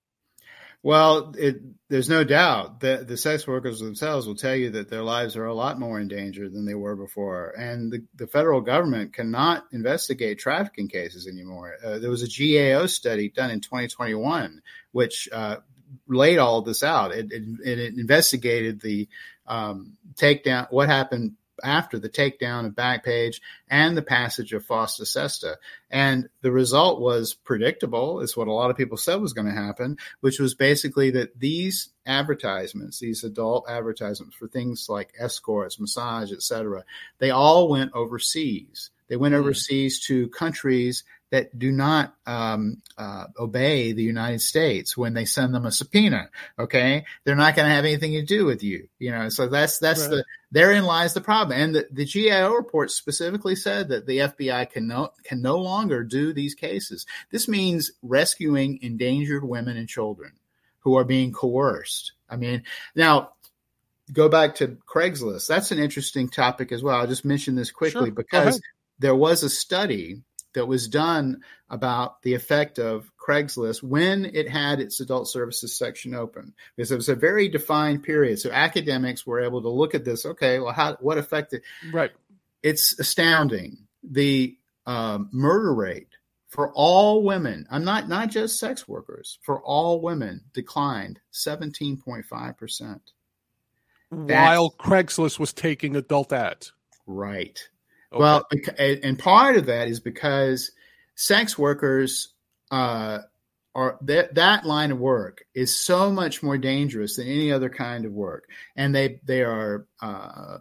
Well, it, there's no doubt that the sex workers themselves will tell you that their lives are a lot more in danger than they were before. And the, the federal government cannot investigate trafficking cases anymore. Uh, there was a G A O study done in twenty twenty-one, which uh, laid all of this out. It, it, it investigated the um, takedown, what happened after the takedown of Backpage and the passage of FOSTA SESTA. And the result was predictable. It's what a lot of people said was going to happen, which was basically that these advertisements, these adult advertisements for things like escorts, massage, et cetera, they all went overseas. They went mm. overseas to countries that do not um, uh, obey the United States when they send them a subpoena. Okay, they're not going to have anything to do with you. You know, so that's that's right. the therein lies the problem. And the, the G A O report specifically said that the F B I can no can no longer do these cases. This means rescuing endangered women and children who are being coerced. I mean, now go back to Craigslist. That's an interesting topic as well. I'll just mention this quickly sure. because there was a study that was done about the effect of Craigslist when it had its adult services section open, because it was a very defined period. So academics were able to look at this. Okay, well, how what affected? Right. It's astounding. The um, murder rate for all women, I'm not not just sex workers, for all women declined seventeen point five percent. While Craigslist was taking adult ads. Right. Okay. Well, and part of that is because sex workers uh, are that that line of work is so much more dangerous than any other kind of work, and they they are uh,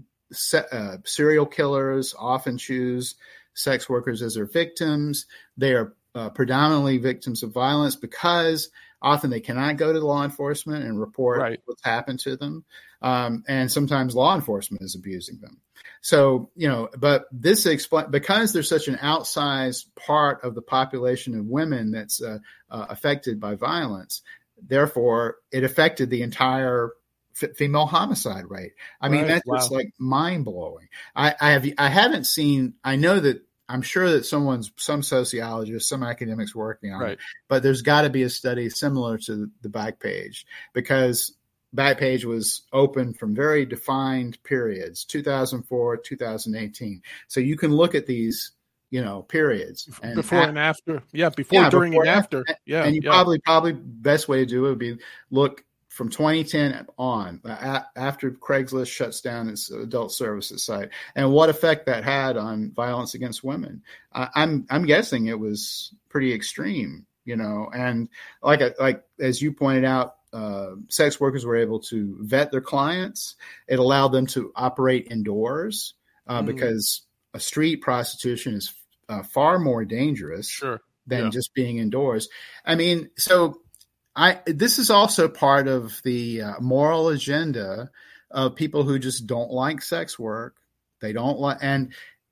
se- uh, serial killers often choose sex workers as their victims. They are uh, predominantly victims of violence because often they cannot go to law enforcement and report right. what's happened to them. Um, and sometimes law enforcement is abusing them. So, you know, but this explain because there's such an outsized part of the population of women that's uh, uh, affected by violence. Therefore, it affected the entire f- female homicide rate. I mean, right. that's wow. just like mind blowing. I, I have I haven't seen. I know that. I'm sure that someone's, some sociologists, some academics working on right. it, but there's got to be a study similar to the Backpage, because Backpage was open from very defined periods, two thousand four, two thousand eighteen. So you can look at these, you know, periods. And before after, and after. Yeah, before, yeah, during, before and after. after. Yeah, and you yeah. probably, probably best way to do it would be look from twenty ten on, after Craigslist shuts down its adult services site, and what effect that had on violence against women. Uh, I'm I'm guessing it was pretty extreme, you know. And like like as you pointed out, uh, sex workers were able to vet their clients. It allowed them to operate indoors uh, mm. because a street prostitution is uh, far more dangerous sure. than yeah. just being indoors. I mean, so. I, this is also part of the uh, moral agenda of people who just don't like sex work. They don't like, and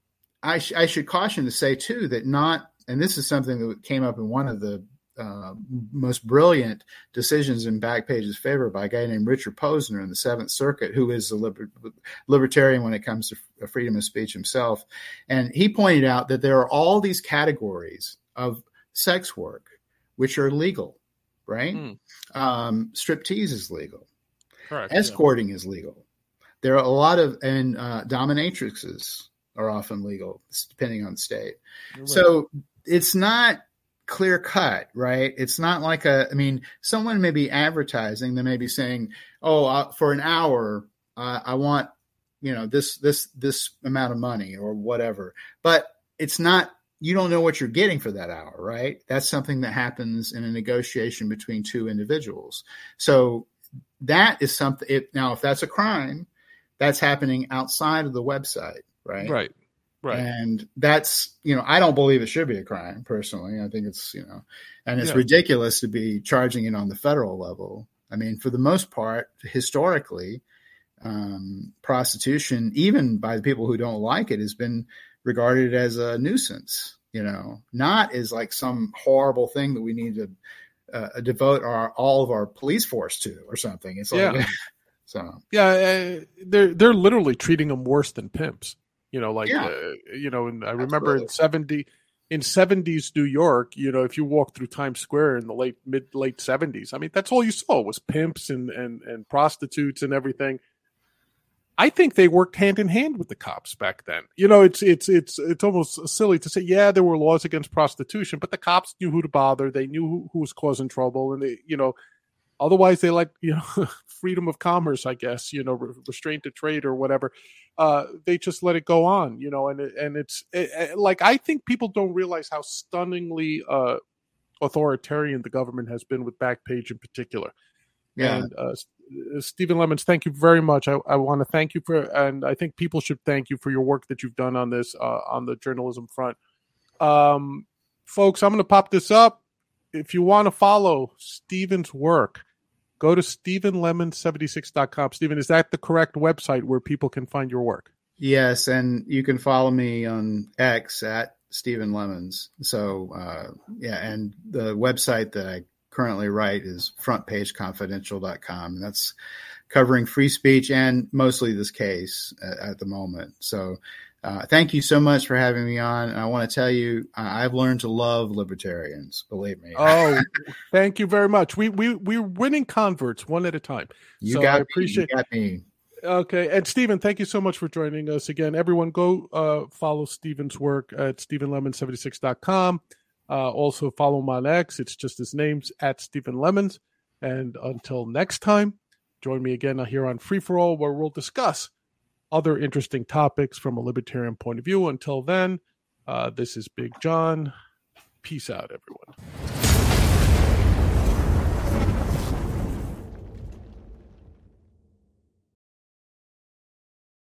I, sh- I should caution to say too that not, and this is something that came up in one of the uh, most brilliant decisions in Backpage's favor by a guy named Richard Posner in the Seventh Circuit, who is a liber- libertarian when it comes to f- freedom of speech himself. And he pointed out that there are all these categories of sex work which are legal. Right? Mm. Um, striptease is legal. Correct. Escorting yeah. is legal. There are a lot of, and uh, dominatrixes are often legal, depending on the state. Right. So it's not clear cut, right? It's not like a, I mean, someone may be advertising, they may be saying, oh, uh, for an hour, uh, I want, you know, this, this, this amount of money or whatever. But it's not, you don't know what you're getting for that hour, right? That's something that happens in a negotiation between two individuals. So that is something, it, now, if that's a crime, that's happening outside of the website, right? Right, right. And that's, you know, I don't believe it should be a crime, personally. I think it's, you know, and it's yeah. ridiculous to be charging it on the federal level. I mean, for the most part, historically, um, prostitution, even by the people who don't like it, has been regarded as a nuisance, you know, not as like some horrible thing that we need to uh, devote our all of our police force to or something. It's like, yeah. so yeah, uh, they're they're literally treating them worse than pimps, you know, like yeah. uh, you know. And I remember Absolutely. in seventy in seventies New York, you know, if you walk through Times Square in the late mid late seventies, I mean, that's all you saw was pimps and and and prostitutes and everything. I think they worked hand in hand with the cops back then. You know, it's it's it's it's almost silly to say, yeah, there were laws against prostitution, but the cops knew who to bother. They knew who, who was causing trouble, and they, you know, otherwise they like, you know, freedom of commerce, I guess, you know, re- restraint to trade or whatever. Uh, they just let it go on, you know, and it, and it's it, it, like I think people don't realize how stunningly uh, authoritarian the government has been with Backpage in particular. Yeah. And uh, Stephen Lemons, thank you very much. I, I want to thank you for, and I think people should thank you for your work that you've done on this, uh, on the journalism front. Um, folks, I'm going to pop this up. If you want to follow Stephen's work, go to Stephen Lemons seventy-six dot com. Stephen, is that the correct website where people can find your work? Yes, and you can follow me on X at Stephen Lemons. So, uh, yeah, and the website that I currently write is front page confidential dot com. That's covering free speech and mostly this case at, at the moment. So uh, thank you so much for having me on. And I want to tell you, uh, I've learned to love libertarians, believe me. Oh, thank you very much. We, we, we're winning converts one at a time. You so got I me. appreciate You got me. Okay. And Stephen, thank you so much for joining us again. Everyone go uh, follow Stephen's work at Stephen Lemons seventy-six dot com. Uh, also follow him on X. It's just his name's at Stephen Lemons. And until next time, join me again here on Free For All, where we'll discuss other interesting topics from a libertarian point of view. Until then, uh, this is Big John Peace out, everyone.